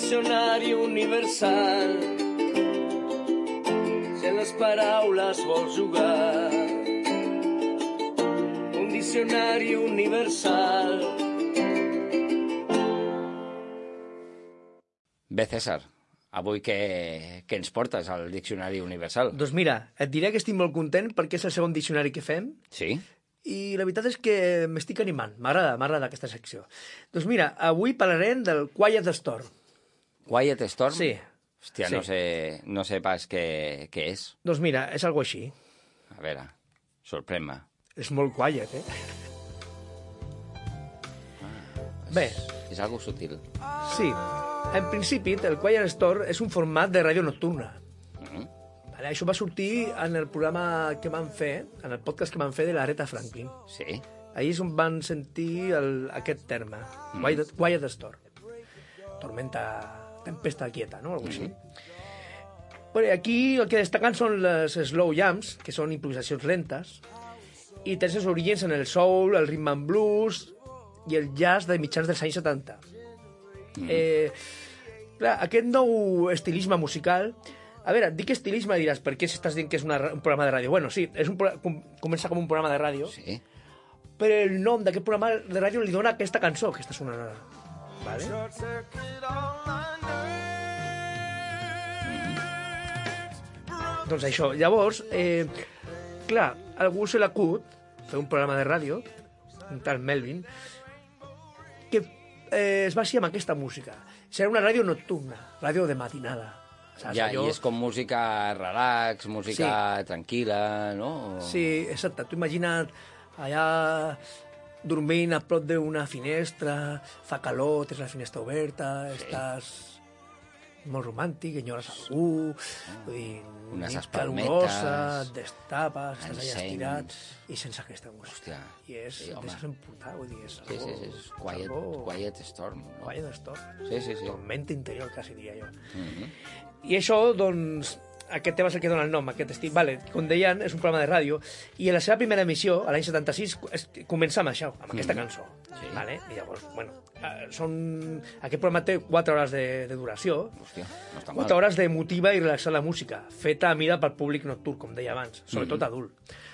diccionari universal. Si en les paraules vols jugar, un diccionari universal. Bé, César, avui què ens portes al Diccionari Universal? Doncs mira, et diré que estic molt content perquè és el segon diccionari que fem Sí? i la veritat és que m'estic animant. M'agrada aquesta secció. Doncs mira, avui parlarem del Quiet Storm. Quiet Storm? Sí. Hòstia, Sí. no sé pas què és. Doncs mira, és algo així. A veure, sorprèn-me. És molt quiet, Bé, És algo sutil. sí. En principi, el Quiet Storm és un format de ràdio nocturna. Vale, això va sortir en el programa que van fer, en el podcast que van fer de l'Aretha Franklin. Sí? Ahir és on van sentir aquest terme, Quiet Storm. Tempesta quieta, no? Algo així. Bueno, aquí el que destaquen són les slow jams, que són improvisacions lentes, i tens els orígens en el soul, el rhythm and blues i el jazz de mitjans dels anys 70. Clar, aquest nou estilisme musical... A veure, dic estilisme, diràs, per què estàs dient que és un programa de ràdio? Bueno, sí, comença com un programa de ràdio, Sí? però el nom d'aquest programa de ràdio li dona aquesta cançó que està sonant ara. Vale? Doncs això, llavors, clar, a algú se l'acut fer un programa de ràdio, un tal Melvin, que es va així amb aquesta música. Serà una ràdio nocturna, ràdio de matinada. Saps? Ja, Allò... i és com música relax, música tranquil·la, no? Sí, exacte. Tu imagina't allà dormint a prop d'una finestra, fa calor, tens la finestra oberta, estàs molt romàntic, enyores algú, vull dir, Unes nit espalmetes, calurosa, et destapes, estàs allà encenys. estirat, i sense aquesta música. Hòstia. I és, Sí, home. deixes emputar, vull dir, és Sí, sí, sí, és quiet storm. No? Quiet Storm. Sí, sí, sí. Tormenta interior, quasi diria jo. I això, doncs, aquest tema és el que dona el nom, aquest estil. Vale, com deien, és un programa de ràdio, i en la seva primera emissió, a l'any 76, comença amb això, amb aquesta cançó. Sí. Vale? I llavors, bueno, aquest programa té 4 hores de duració, Hòstia, no està 4 mal. hores d'emotiva i relaxar la música, feta a mida pel públic nocturn, com deia abans, sobretot adult.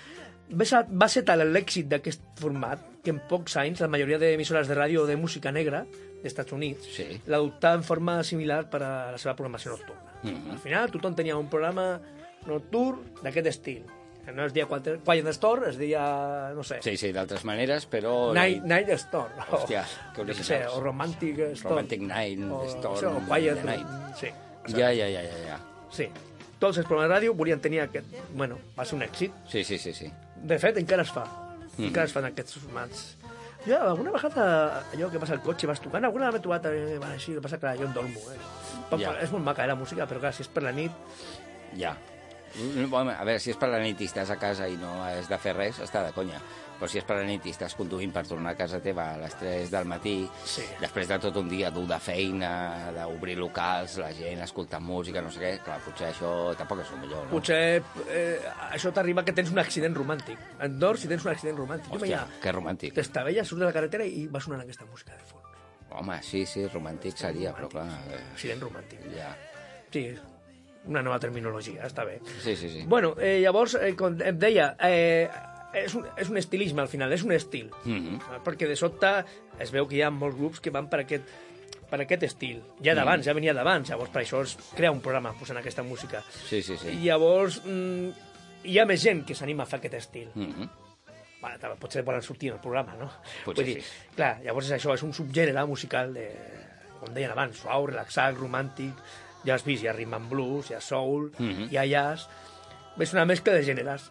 Va ser tal l'èxit d'aquest format que en pocs anys la majoria d'emissores de ràdio de música negra dels Estats Units Sí. l'adoptaven en forma similar per a la seva programació nocturna. Al final tothom tenia un programa nocturn d'aquest estil. No es deia Quiet Storm, es deia, no sé, Sí, sí, d'altres maneres, però... Night Storm. Hòstia, que jo què sé, originals. o Romantic Storm. Romantic Night, Storm, Això, o Quiet the Night. Sí. Ja. Sí. Tots els programes de ràdio volien tenir aquest... Bueno, va ser un èxit. Sí. De fet, encara es fa. Encara es fan aquests formats. Jo, alguna vegada, allò que passa al cotxe, vas tocant, alguna vegada m'he trobat així, el que passa que jo em dormo. Ja. És molt maca, la música, però clar, si és per la nit... Ja. Bueno, a veure, si és per la nit i estàs a casa i no has de fer res, està de conya. Però si és per la nit i estàs conduint per tornar a casa teva a les 3 del matí, Sí. després de tot un dia dur de feina, d'obrir locals, la gent escoltant música, no sé què, clar, potser això tampoc és el millor, no? Potser això t'arriba que tens un accident romàntic. Et dors i tens un accident romàntic. Hòstia, que romàntic. T'estavelles, surts de la carretera i va sonant aquesta música de fons. Home, sí, romàntic seria, però clar... Accident romàntic. Ja. Sí, una nova terminologia, està bé. Sí. Bueno, llavors, com et deia, és un estilisme al final, és un estil. Perquè de sobte es veu que hi ha molts grups que van per aquest estil. Ja d'abans, ja venia d'abans, llavors per això es crea un programa posant aquesta música. Sí. I llavors hi ha més gent que s'anima a fer aquest estil. Bueno, potser volen sortir en el programa, no? Potser Vull dir, sí. clar, llavors és això, és un subgènere musical de, com deien abans, suau, relaxat, romàntic, ja has vist, hi ha rhythm and blues, hi ha soul, hi ha jazz, és una mescla de gèneres.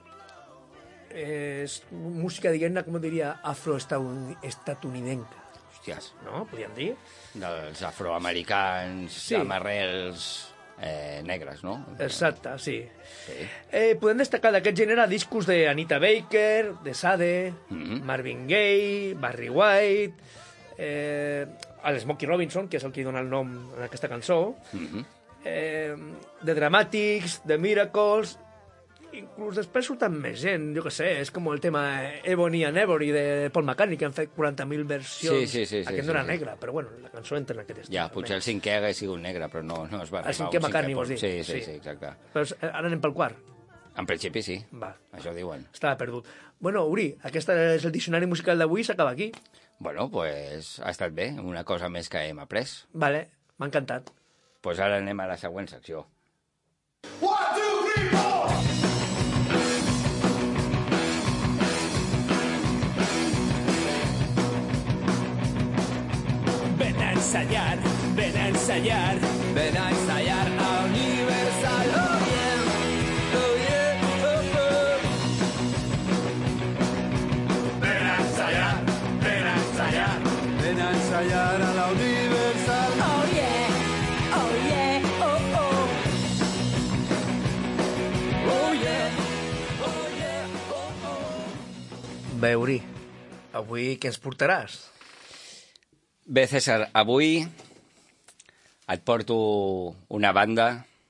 És música, diguem-ne, com diria, afroestatunidenca, Hòsties, no? Podríem dir. dels afroamericans Sí. amb arrels negres, no? Exacte, sí. Sí. Podem destacar d'aquest gènere discos d'Anita Baker, de Sade, Marvin Gaye, Barry White, el Smokey Robinson, que és el que dona el nom a aquesta cançó, The Dramatics, The Miracles, Inclús després surten més gent, jo què sé, és com el tema Ebony and Ivory de Paul McCartney, que han fet 40.000 versions. Sí. Aquest no era negre, però bueno, la cançó entra en aquest estil. Ja, potser el cinquè hagués sigut negre, però no es va El cinquè McCartney, vols dir? Sí, exacte. Però ara anem pel quart. En principi sí, Va, això diuen. estava perdut. Bueno, Uri, aquest és el diccionari musical d'avui, s'acaba aquí. Bueno, pues ha estat bé, una cosa més que hem après. Vale, m'ha encantat. Pues ara anem a la següent secció. Ven a ensayar, ven a ensayar, ven a ensayar a Universal. Oh yeah, oh yeah, oh oh. Ven a ensayar, ven a ensayar, ven a ensayar a la Universal. Oh yeah, oh yeah, oh oh. Oh yeah, oh yeah, oh oh. Bé, Uri, avui què ens portaràs? Bé, César, avui et porto una banda.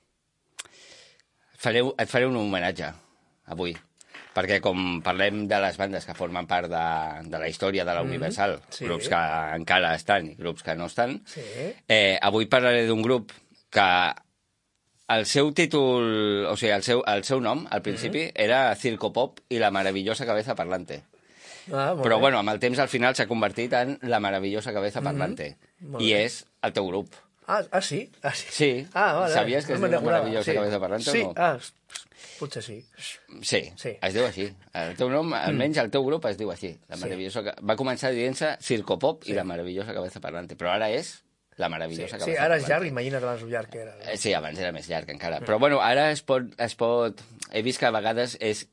Et faré un homenatge, avui. Perquè com parlem de les bandes que formen part de la història de la Universal, sí. Grups que encara estan i grups que no estan, Sí. Avui parlaré d'un grup que el seu títol, o sigui, el seu nom, al principi, era Circo Pop i la maravillosa cabeza parlante. Ah, Però, bueno, amb el temps, al final, s'ha convertit en la maravillosa cabeza parlante. Molt I bé. és el teu grup. Ah, sí? Ah, sí. Sí. Vale. Sabies que es No me'n diu la recordava. maravillosa cabeza parlante sí. o no? Potser sí. Sí, Sí. es diu així. El teu nom, almenys el teu grup, es diu així. La maravillosa... Va començar dient-se Circo Pop i la maravillosa cabeza parlante. Però ara és la maravillosa cabeza Sí, ara és parlante. llarg, imagina't abans lo llarg que era. Sí, abans era més llarg encara. Però, bueno, ara es pot... He vist que a vegades és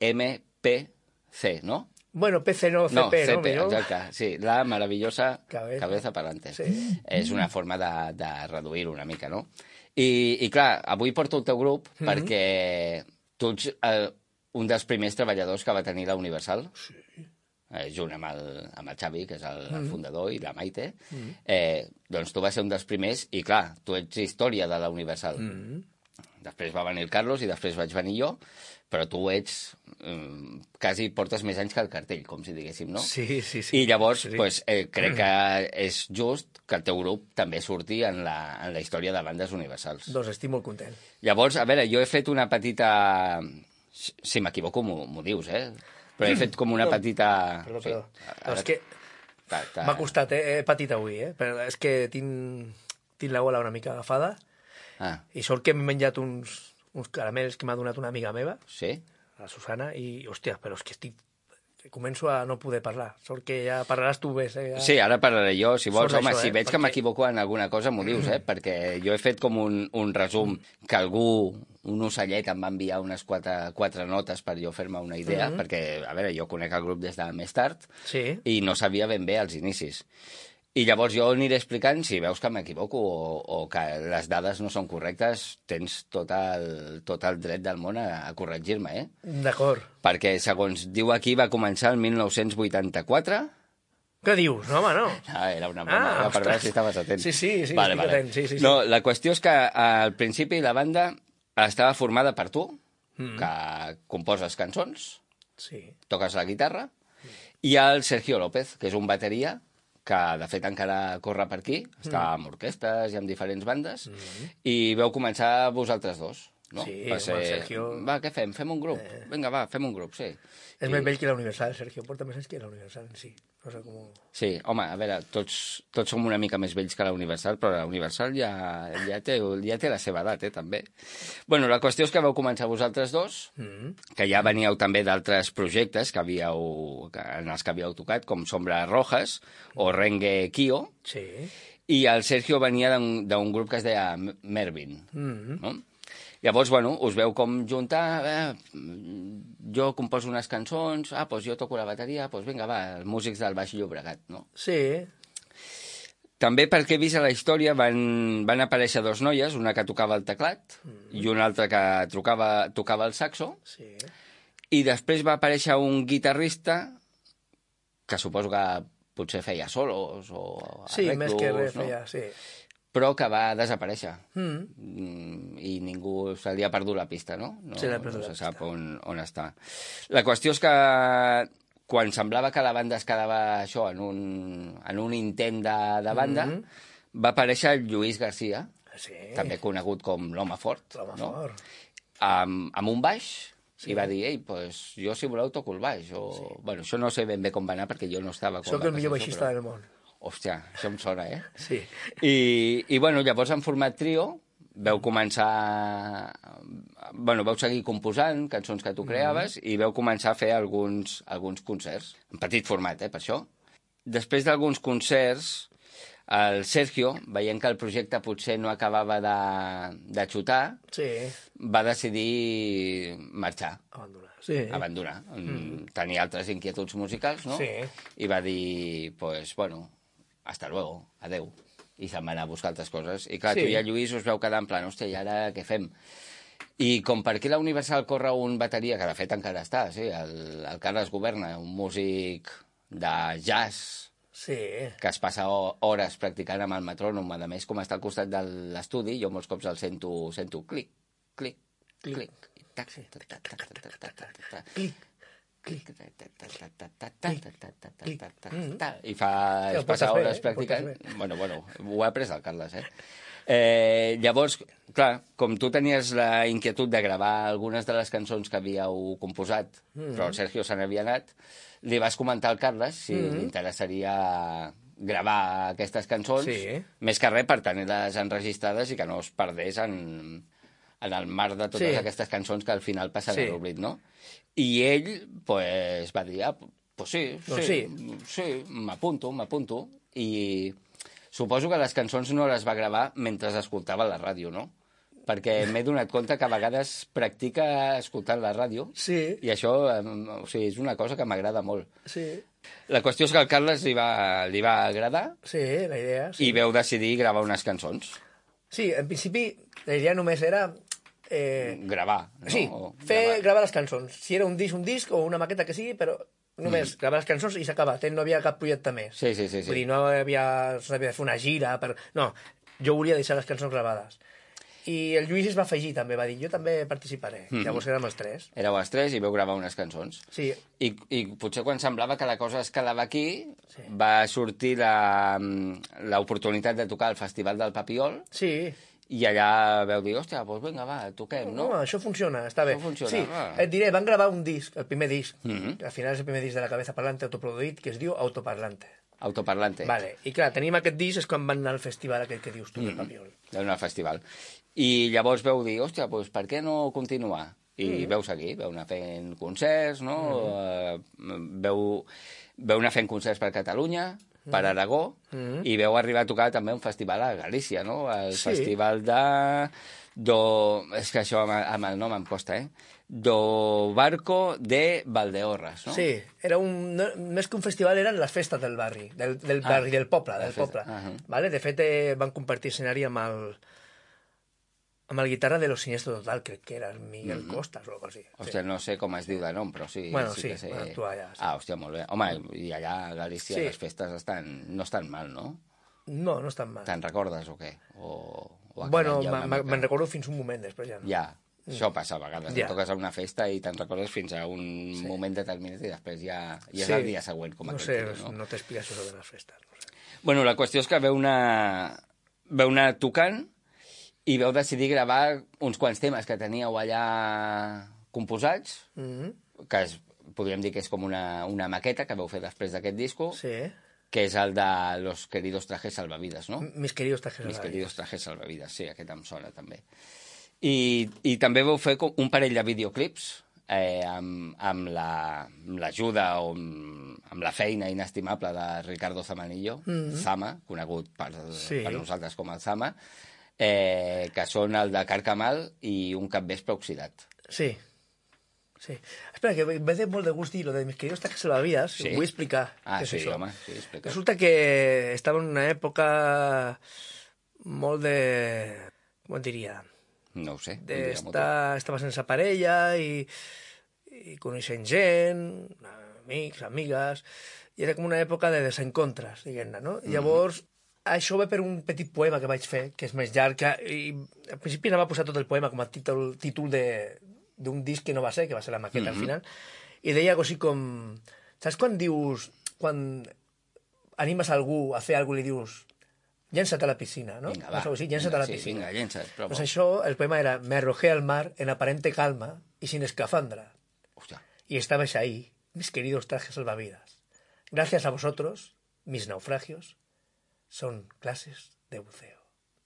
LMPC, no? Bueno, PC no, CP, No, CP, millor? exacte. Sí, la maravillosa Cabeza. cabeza parlante. Sí. És una forma de reduir una mica, no? I clar, avui porto el teu grup perquè tu ets un dels primers treballadors que va tenir la Universal. Sí. Junt amb el Xavi, que és el fundador, i la Maite. Doncs tu vas ser un dels primers i, clar, tu ets història de la Universal. Després va venir el Carlos i després vaig venir jo, però tu ets... quasi portes més anys que el cartell, com si diguéssim, no? Sí. I llavors, Sí. pues, crec que és just que el teu grup també surti en la història de bandes universals. Doncs estic molt content. Llavors, a veure, jo he fet una petita... Si m'equivoco, m'ho dius, Però he fet com una petita... Perdó. Sí, Però és que m'ha costat, he patit avui, però és que tinc la gola una mica agafada Ah, i sort que m'he menjat uns caramels que m'ha donat una amiga meva, sí? la Susana, i, hòstia, però és que començo a no poder parlar. Sort que ja parlaràs tu bé. Ja... Sí, ara parlaré jo, si vols. Sort Home, això, si veig que perquè- m'equivoco en alguna cosa, m'ho dius, perquè jo he fet com un resum que algú, un ocellet, em va enviar unes quatre notes per jo fer-me una idea, perquè, a veure, jo conec el grup des de més tard Sí. i no sabia ben bé els inicis. I llavors jo aniré explicant, si veus que m'equivoco o que les dades no són correctes, tens tot el dret del món a corregir-me, D'acord. Perquè, segons diu aquí, va començar el 1984... Què dius? No, home, no. Ah, era una broma, era per veure si estaves atent. Sí, estic vale. atent, sí. No, la qüestió és que al principi la banda estava formada per tu, que composes cançons, Sí. toques la guitarra, i el Sergio López, que és un bateria que de fet encara corre per aquí, està amb orquestes i amb diferents bandes, i veu començar vosaltres dos. No? Sí, Va home, el Sergio- Va, què fem? Fem un grup? Vinga, va, fem un grup, sí. És més vell que la Universal, Sergio. Porta més anys que la Universal en si. No sé com... Sí, home, a veure, tots som una mica més vells que la Universal, però la Universal ja té la seva edat, també. Bueno, la qüestió és que vau començar vosaltres dos, que ja veníeu també d'altres projectes en els que havíeu tocat, com Sombras Rojas o Rengue Kio, Sí. i el Sergio venia d'un grup que es deia Mervin, no? Llavors, bueno, us veu com juntar, jo composo unes cançons, doncs jo toco la bateria, doncs vinga, va, els músics del Baix Llobregat, no? Sí. També perquè he vist a la història van aparèixer dos noies, una que tocava el teclat i una altra que tocava el saxo, Sí. i després va aparèixer un guitarrista que suposo que potser feia solos o Sí, arreglos, més que res no? feia, sí. però que va desaparèixer. I ningú se li ha perdut la pista, no? No, Se li ha perdut no la se sap pista. on està. La qüestió és que quan semblava que la banda es quedava això en un intent de banda, va aparèixer el Lluís Garcia, Sí. també conegut com l'home fort, L'home no? fort. Amb un baix, i va dir, ei, pues, jo si voleu toco el baix. Bueno, això no sé ben bé com va anar, perquè jo no estava... quan Soc va el millor passar això, baixista del món. Hòstia, això em sona, eh? Sí. I bueno, llavors han format trio, veu començar... Bueno, vau seguir composant cançons que tu creaves i veu començar a fer alguns concerts, en petit format, per això. Després d'alguns concerts, el Sergio, veient que el projecte potser no acabava de xutar, Sí. va decidir marxar, Abandonar. Sí. abandonar. Tenia altres inquietuds musicals, no? Sí. I va dir, pues, bueno, hasta luego, adeu. I se'n va anar a buscar altres coses. I clar, Sí. tu i el Lluís us veu quedar en plan, hòstia, i ara què fem? I com per aquí la Universal corre un bateria, que de fet encara està, sí, el Carles Governa, un músic de jazz, Sí. que es passa hores practicant amb el metrònom. A més, com està al costat de l'estudi, jo molts cops el sento clic, clic, clic, i tac, tac, tac, tac, tac, tac, tac, tac, tac. Clic. I fa... Sí, ho es passa portes bé, hores ho practicant. portes Bueno, ho ha après el Carles, llavors, clar, com tu tenies la inquietud de gravar algunes de les cançons que havíeu composat, però el Sergio se n'havia anat, li vas comentar al Carles si li interessaria gravar aquestes cançons, Sí. més que res per tenir-les enregistrades i que no es perdés en el mar de totes Sí. aquestes cançons que al final passen Sí. a l'oblit, no? I ell, pues, va dir, pues sí, Doncs sí, m'apunto. I suposo que les cançons no les va gravar mentre escoltava la ràdio, no? Perquè m'he donat compte que a vegades practica escoltant la ràdio, Sí. i això, o sigui, és una cosa que m'agrada molt. Sí. La qüestió és que al Carles li va agradar Sí, la idea, sí. i veu decidir gravar unes cançons. Sí, en principi, la idea només era... Gravar, no? Sí, O gravar les cançons. Si era un disc o una maqueta que sigui, però només gravar les cançons i s'ha acabat. No havia cap projecte més. Sí. Vull dir, no s'havia de fer una gira. No, jo volia deixar les cançons gravades. I el Lluís es va afegir també, va dir, jo també participaré. Llavors érem els tres. Éreu els tres i veu gravar unes cançons. Sí, I potser quan semblava que la cosa es quedava aquí, va sortir l'oportunitat de tocar al Festival del Papiol, sí. i allà veu dir, hòstia, doncs vinga, va, toquem, no? No, això funciona, està bé. Això funciona, sí, va. et diré, van gravar un disc, el primer disc, que al final és el primer disc de la Cabeza Parlante autoproduït, que es diu Autoparlante. Autoparlante. Vale. I clar, tenim aquest disc, és quan van anar al festival aquell que dius tu, del Papiol. D'un festival. I llavors veu dir, hòstia, doncs per què no continuar? I veu seguir, veu anar fent concerts, no? Veu anar fent concerts per Catalunya, per Aragó, i veu arribar a tocar també un festival a Galícia, no? El festival és que això amb el nom em costa, Do Barco de Valdeorras, no? Sí, era més que un festival, eren les festes del barri, del barri, del poble, Vale? De fet, van compartir escenari amb el guitarra de Los Siniestro Total, crec que era el Miguel Costas o alguna cosa així. Hòstia, no sé com es diu de nom, però sí, Bueno, sí sí, que sé. van actuar allà, sí. Hòstia, molt bé. Home, i allà a Galícia Sí. les festes no estan mal, no? No, no estan mal. Te'n recordes o què? O Bueno, acabem ja una me'n mica? recordo fins un moment, després ja no. Ja, això passa a vegades. Ja. Toques a una festa i te'n recordes fins a un moment determinat i després ja és Sí. el dia següent, com No aquell sé, tio, no t'expliques això de les festes. No sé. Bueno, la qüestió és que veu anar tocant i veu decidir gravar uns quants temes que teníeu allà composats, que podríem dir que és com una maqueta que veu fer després d'aquest disco, Sí. que és el de Los queridos trajes salvavidas, no? Mis queridos trajes Mis salvavidas. queridos trajes salvavidas, sí, aquest em sona també. I també vau fer un parell de videoclips amb l'ajuda o amb la feina inestimable de Ricardo Zamanillo, Zama, conegut per nosaltres com el Zama, que són el de Carcamal i un capvespre oxidat. Sí. Sí. Espera, que me dé molt de gust dir lo de mis queridos trajes salvavidas. Sí? Ho vull explicar. Ah, què és sí, això. home, sí, explica. Resulta que estava en una època molt de... Com et diria? No ho sé. un dia m'ho Estava sense parella i coneixent gent, amics, amigues, i era com una època de desencontres, diguem-ne, no? I llavors Això ve per un petit poema que vaig fer, que és més llarg, i al principi anava a posar tot el poema com a títol d'un disc que no va ser, que va ser la maqueta al final, i deia algo així com... Saps quan dius... Quan animes algú a fer alguna cosa i li dius llença't a la piscina, ¿no? Vinga, va. Llença't a la piscina. Vinga, llença't, prova. Pues això, el poema era me arrojé al mar en aparente calma y sin escafandra. Hòstia. Y estabais ahí, mis queridos trajes salvavidas. Gracias a vosotros, mis naufragios son clases de buceo.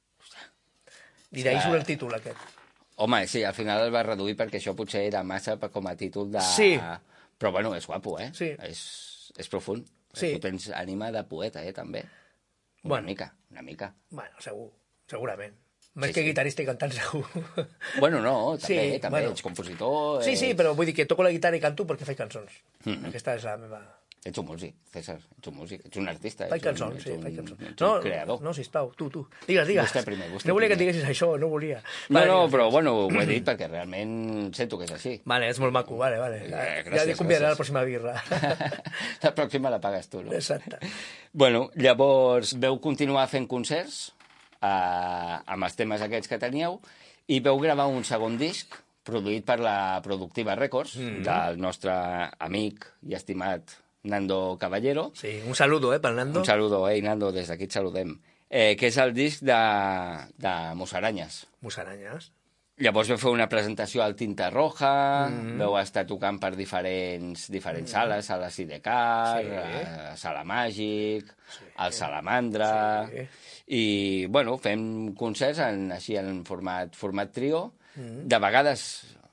I d'ahí surt el títol aquest. Home, sí, al final el va reduir perquè això potser era massa com a títol de... Sí. Però bueno, és guapo, eh? Sí. És profund. Sí. Tu tens ànima de poeta, també. Bueno. Una mica. Bueno, segurament. Més Sí, que sí. guitarrista i cantant, segur. Bueno, no, també, Sí, també. bueno. Ets compositor... Sí, però vull dir que toco la guitarra i canto perquè faig cançons. Aquesta és la meva... Ets un músic, César, ets un músic, ets un artista. Faig ets cançons, un cançons. Ets un creador. No, sisplau, tu. Digues. Vostè primer. No volia que et diguessis això, no volia. No, Vale, digues. però bueno, ho he dit perquè realment sento que és així. Vale, és molt maco, vale. Gràcies, Ja et convidaré a la gràcies. pròxima birra. La pròxima la pagues tu, no? Exacte. Bueno, llavors veu continuar fent concerts amb els temes aquests que teníeu i veu gravar un segon disc produït per la Productiva Records del nostre amic i estimat Nando Caballero. Sí, un saludo, pel Nando. Un saludo, Nando, des d'aquí et saludem. Que és el disc de Musaranyes. Musaranyes. Llavors vau fer una presentació al Tinta Roja, vau estar tocant per diferents sales, a la Sidecar, a Sala Màgic, al Salamandra... Sí. I, bueno, fem concerts així en format trio. De vegades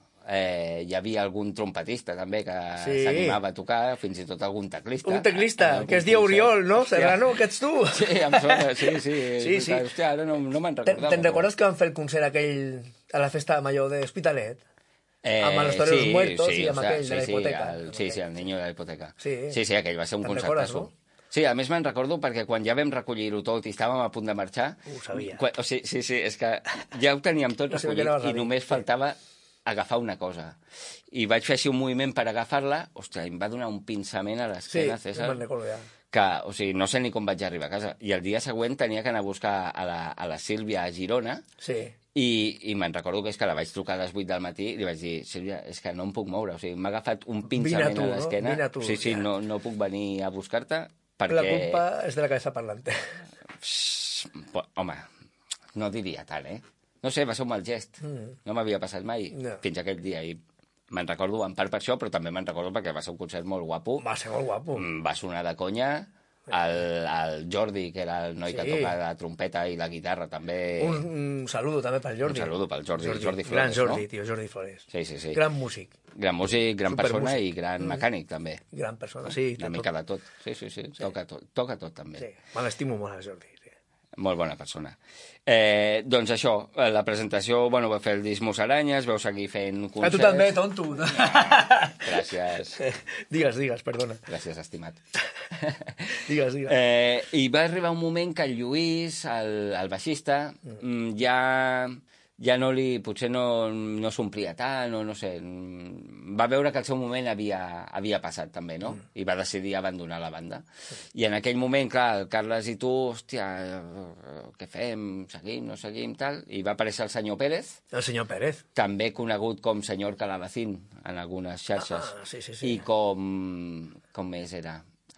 hi havia algun trompetista també que s'animava a tocar, fins i tot algun teclista. Un teclista, que es diu Oriol, no? Serrano, que ets tu? Sí, em sona, sí. Sí. Hòstia, ara no me'n recordava. Te'n recordes que van fer el concert aquell a la festa major de Hospitalet? Amb los toreros muertos i amb aquell de la hipoteca. Sí, el niño de la hipoteca. Sí, aquell va ser un te'n concertasso. recordes, no? Sí, a més me'n recordo perquè quan ja vam recollir-ho tot i estàvem a punt de marxar... Ho sabia. Sí, és que ja ho teníem tot No sé què recollit anaves a i dir. només faltava agafar una cosa. I vaig fer així un moviment per agafar-la, ostres, em va donar un pinçament a Sí, l'esquena, César, me'n recordo ja. que, o sigui, no sé ni com vaig arribar a casa. I el dia següent tenia que anar a buscar a la Sílvia a Girona, Sí. i me'n recordo que és que la vaig trucar a les 8 del matí i li vaig dir, Sílvia, és que no em puc moure, o sigui, m'ha agafat un pinçament Vine tu, a l'esquena. no? Vine tu, Sí, ja. no puc venir a buscar-te perquè... La culpa és de la cabeza parlante. Home, no diria tant, No sé, va ser un mal gest. No m'havia passat mai No. fins aquell dia i me'n recordo en part per això, però també me'n recordo perquè va ser un concert molt guapo. Va ser molt guapo. Va sonar de conya. El Jordi, que era el noi que Sí. toca la trompeta i la guitarra, també... Un saludo també pel Jordi. Un saludo pel Jordi Flores, Gran Jordi, no? tio, Jordi Flores. Sí. Gran músic, Gran músic, gran persona Supermúsic. i gran mecànic, també. gran persona, sí. Una mica de tot. Sí. Toca tot, també. Sí, me l'estimo molt, el Jordi. Sí. Molt bona persona. Doncs això, la presentació, bueno, va fer el disc Musaranyes, vau seguir fent concerts... Tu també, tonto. Gràcies. Digues, perdona. Gràcies, estimat. Digues. I va arribar un moment que el Lluís, el baixista, ja no li... potser no s'omplia tant, o no sé... Va veure que el seu moment havia passat, també, no? I va decidir abandonar la banda. I en aquell moment, clar, el Carles i tu, hòstia, què fem? Seguim, no seguim, tal? I va aparèixer el senyor Pérez, El senyor Pérez. també conegut com senyor Calabacín en algunes xarxes. Sí. I com més era?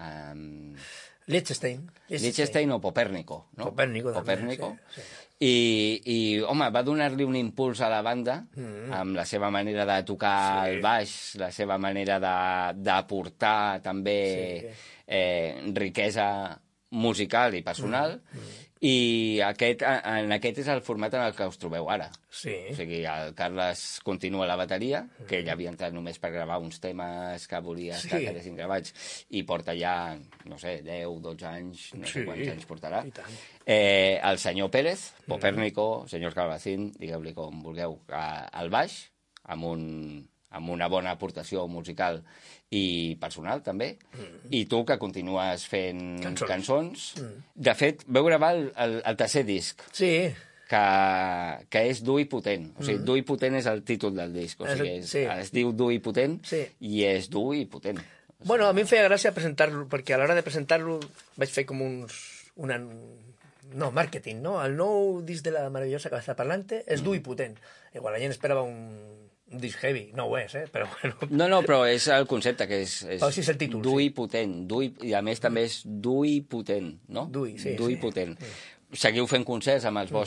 Liechtenstein o Popèrnico, no? Popèrnico, també, Popèrnico. sí. I, home, va donar-li un impuls a la banda amb la seva manera de tocar el baix, la seva manera d'aportar també riquesa musical i personal, i en aquest és el format en el que us trobeu ara. Sí. O sigui, el Carles continua la bateria, que ell havia entrat només per gravar uns temes que volia estar quedessin gravats, i porta ja, no sé, 10, 12 anys, no sé quants anys portarà. I tant. El senyor Pérez, Popèrnico, senyor Calabacín, digueu-li com vulgueu, al baix, amb una bona aportació musical i personal, també, i tu, que continues fent cançons. De fet, vau gravar el tercer disc, Sí. que és dur i potent. O sigui, dur i potent és el títol del disc. O sigui, es diu dur i potent, i és dur i potent. Bueno, a mi em feia gràcia presentar-lo, perquè a l'hora de presentar-lo vaig fer com No, màrqueting, no? El nou disc de la maravillosa cabeza parlante és dur i potent. Igual la gent esperava un disc heavy. No ho és, però bueno. No, però és el concepte, que és Però sí és el títol, dur sí. i potent. I a més també és dur i potent, no? Dur, sí, Dur sí. i potent. Seguiu fent concerts amb els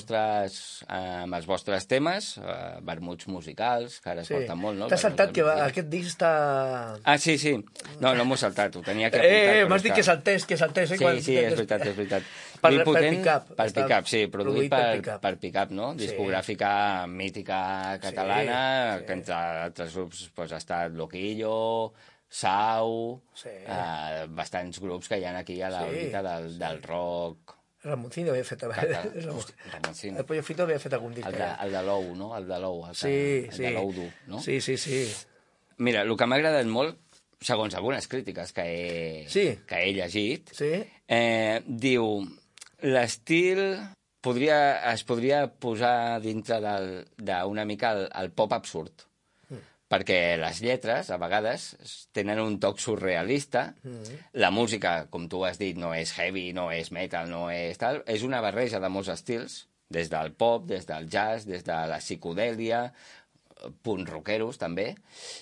vostres temes, vermuts musicals, que ara es porten molt, no? T'has saltat que aquest disc està... Ah, sí. No m'ho he saltat, ho tenia que apuntar. M'has dit que saltés, eh? Sí, és veritat. Per Pick-up. Per Està Pick-up, sí, produït Pick-up. per Pick-up, no? Discogràfica mítica catalana, que entre altres grups ha estat Loquillo, Sau, bastants grups que hi ha aquí a l'òrbita del rock... Ramoncino havia fet... Ramoncino. El Pollo Frito havia fet algun disc. El de l'ou, no? El de l'ou. Sí. El de l'ou dur, no? Sí. Mira, el que m'ha agradat molt, segons algunes crítiques que he llegit, diu, l'estil es podria posar dintre d'una mica el pop absurd, perquè les lletres, a vegades, tenen un toc surrealista. La música, com tu has dit, no és heavy, no és metal, no és tal. És una barreja de molts estils, des del pop, des del jazz, des de la psicodèlia, punts rockeros, també.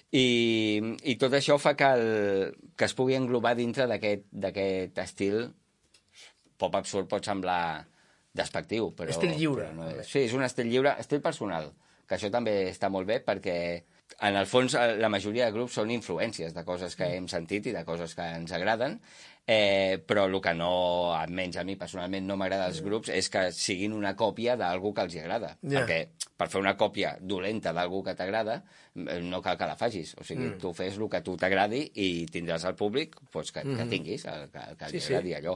I tot això fa que es pugui englobar dintre d'aquest estil. Pop absurd pot semblar despectiu, però... Estil lliure. Però no és. Sí, és un estil lliure, estil personal, que això també està molt bé perquè... En el fons, la majoria de grups són influències de coses que hem sentit i de coses que ens agraden, però el que no, almenys a mi personalment, no m'agrada als grups és que siguin una còpia d'algú que els agrada. Perquè per fer una còpia dolenta d'algú que t'agrada, no cal que la facis. O sigui, tu fes el que a tu t'agradi i tindràs al públic que tinguis, que li agradi allò.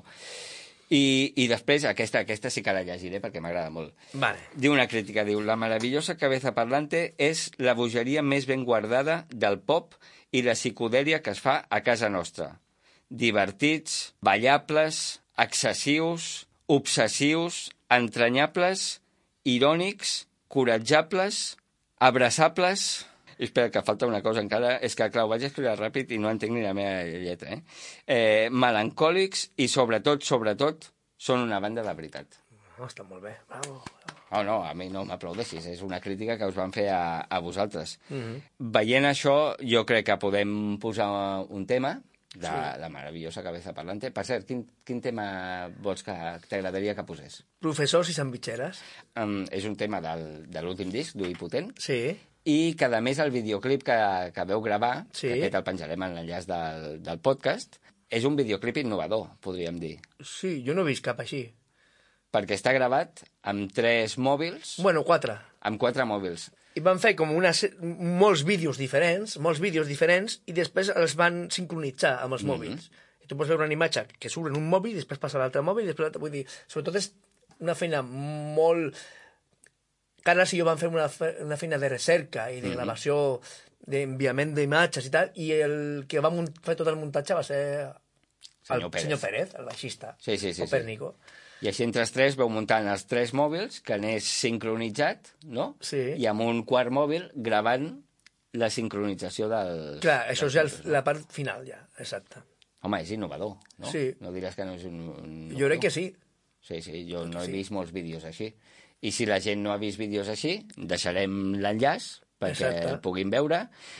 I després, aquesta sí que la llegiré perquè m'agrada molt. Vale. Diu una crítica, diu: la maravillosa cabeza parlante és la bogeria més ben guardada del pop i la psicodèlia que es fa a casa nostra. Divertits, ballables, excessius, obsessius, entranyables, irònics, coratjables, abraçables... Espera, que falta una cosa encara. És que, clar, ho vaig escriure ràpid i no entenc ni la meva lletra, melancòlics i, sobretot, són una banda de veritat. No, està molt bé. Bravo. No, a mi no m'aplaudeixis. És una crítica que us van fer a vosaltres. Veient això, jo crec que podem posar un tema de la maravillosa cabeza parlante. Per cert, quin tema vols que t'agradaria que posés? Professors i sandvitxeres. És un tema de l'últim disc, dur i potent. Sí. I que, a més, el videoclip que veu gravar, que aquest el penjarem en l'enllaç del podcast, és un videoclip innovador, podríem dir. Sí, jo no he vist cap així. Perquè està gravat amb 3 mòbils... Bueno, 4. Amb 4 mòbils. I van fer com molts vídeos diferents, i després els van sincronitzar amb els mòbils. I tu pots veure una imatge que surt en un mòbil, després passa a l'altre mòbil, i després vull dir, sobretot és una feina molt... Carles i jo vam fer una feina de recerca i de gravació, d'enviament d'imatges i tal, i el que va fer tot el muntatge va ser el senyor Pérez, el baixista, Copérnico. I així entre els 3 veu muntant els 3 mòbils, que n'és sincronitzat, no? Sí. I amb un quart mòbil gravant la sincronització del... Clar, això és la part final ja, exacte. Home, és innovador, no? Sí. No diràs que no és un... Jo crec que sí. Sí, jo no he vist molts vídeos així. I si la gent no ha vist vídeos així, deixarem l'enllaç perquè el puguin veure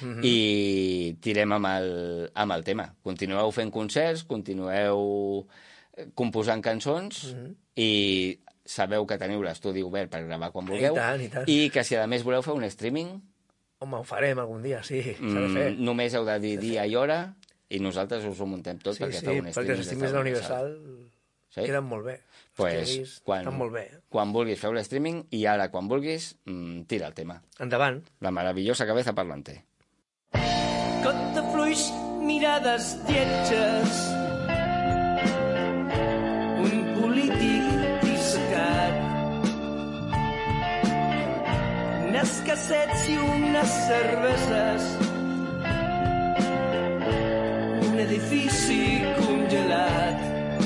i tirem amb el tema. Continueu fent concerts, continueu composant cançons i sabeu que teniu l'estudi obert per gravar quan vulgueu. I tant. I que si a més voleu fer un streaming... Home, ho farem algun dia, sí, s'ha de fer. Només heu de dir dia i hora i nosaltres us ho muntem tot perquè feu un streaming. Sí, perquè els streamings de la Universal queden molt bé. Pues, estan molt bé. Quan vulguis feu l'streaming i ara, quan vulguis, tira el tema. Endavant. La maravillosa cabeza parlante. Cota fluix, mirades lletges, un polític dissecat, unes cassets i unes cerveses, un edifici congelat,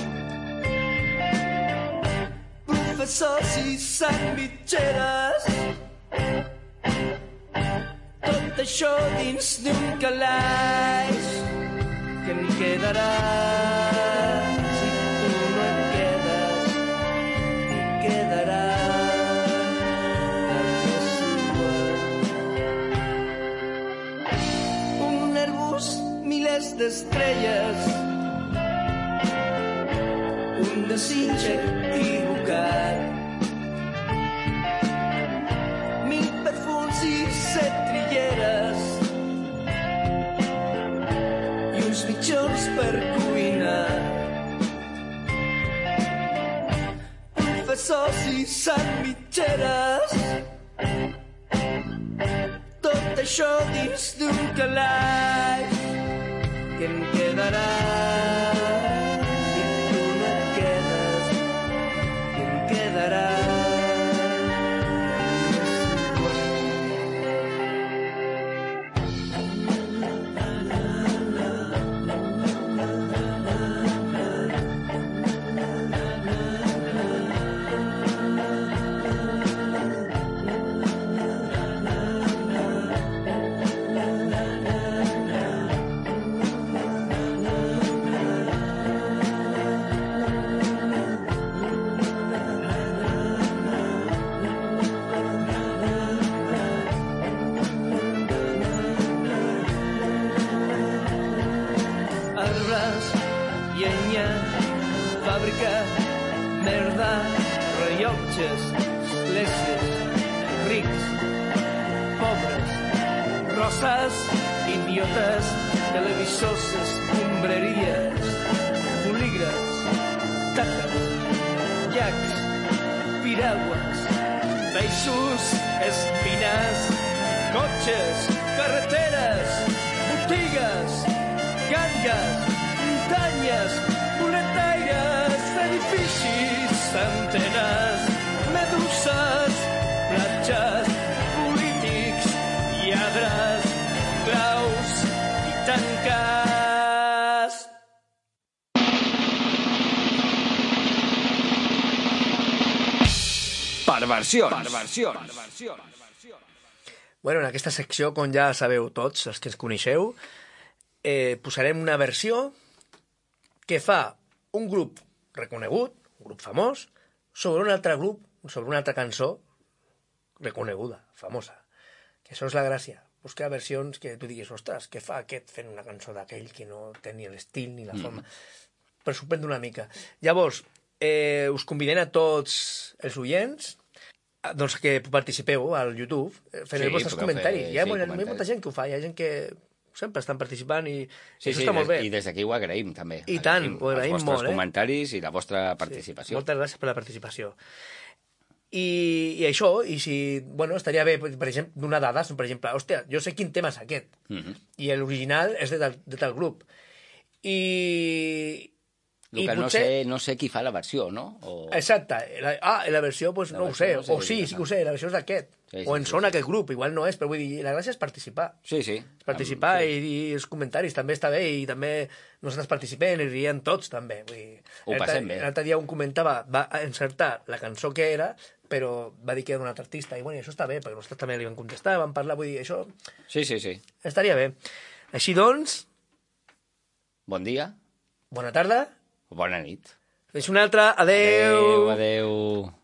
professors i sandvitxeres, tot això dins d'un calaix que en quedarà si tu no et quedes estrelles, un desig equivocat. 1000 perfums i 7 trilleres i uns mitjons per cuinar. Professors i sandwitxeres, tot això dins d'un calaix que em quedarà si tu no et quedes, que em quedarà. Arbres, llenya, fàbrica, merda, rellotges, esglésies, rics, pobres, roses, idiotes, televisors, escombraries, bolígrafs, taques, llacs, piragües, peixos, espines, cotxes, carreteres, botigues, gangues, muntanyes, boletaires, edificis, antenes, meduses, platges, polítics, lladres, claus i tanques. Perversions. Bueno, en aquesta secció, com ja sabeu tots, els que ens coneixeu, posarem una versió que fa un grup reconegut, un grup famós, sobre un altre grup, sobre una altra cançó reconeguda, famosa. Que això és la gràcia. Buscar versions que tu diguis, ostres, què fa aquest fent una cançó d'aquell que no té ni l'estil ni la forma? Per sorprendre una mica. Llavors, us convidem a tots els oients doncs que participeu al YouTube fent els vostres comentaris. Hi ha molta gent que ho fa, hi ha gent que sempre estan participant i això està molt bé. I des d'aquí ho agraïm, també. I tant, ho agraïm molt. Els vostres comentaris i la vostra participació. Moltes gràcies per la participació. I això, i si, bueno, estaria bé, per exemple, donar dades, per exemple, hòstia, jo sé quin tema és aquest, i l'original és de tal grup. El que no sé qui fa la versió, no? Exacte. La versió, doncs no ho sé. O sí que ho sé, la versió és d'aquest. O en sona aquest grup, igual no és, però vull dir, la gràcia és participar. Sí. Participar i els comentaris també està bé, i també nosaltres participem i riem tots, també. Ho passem bé. L'altre dia un comentava, va encertar la cançó que era, però va dir que era un altre artista, i bueno, això està bé, perquè nosaltres també li vam contestar, vam parlar, vull dir, això... Sí. Estaria bé. Així doncs... Bon dia. Bona tarda. Bona nit. Fins una altra. Adeu. Adeu.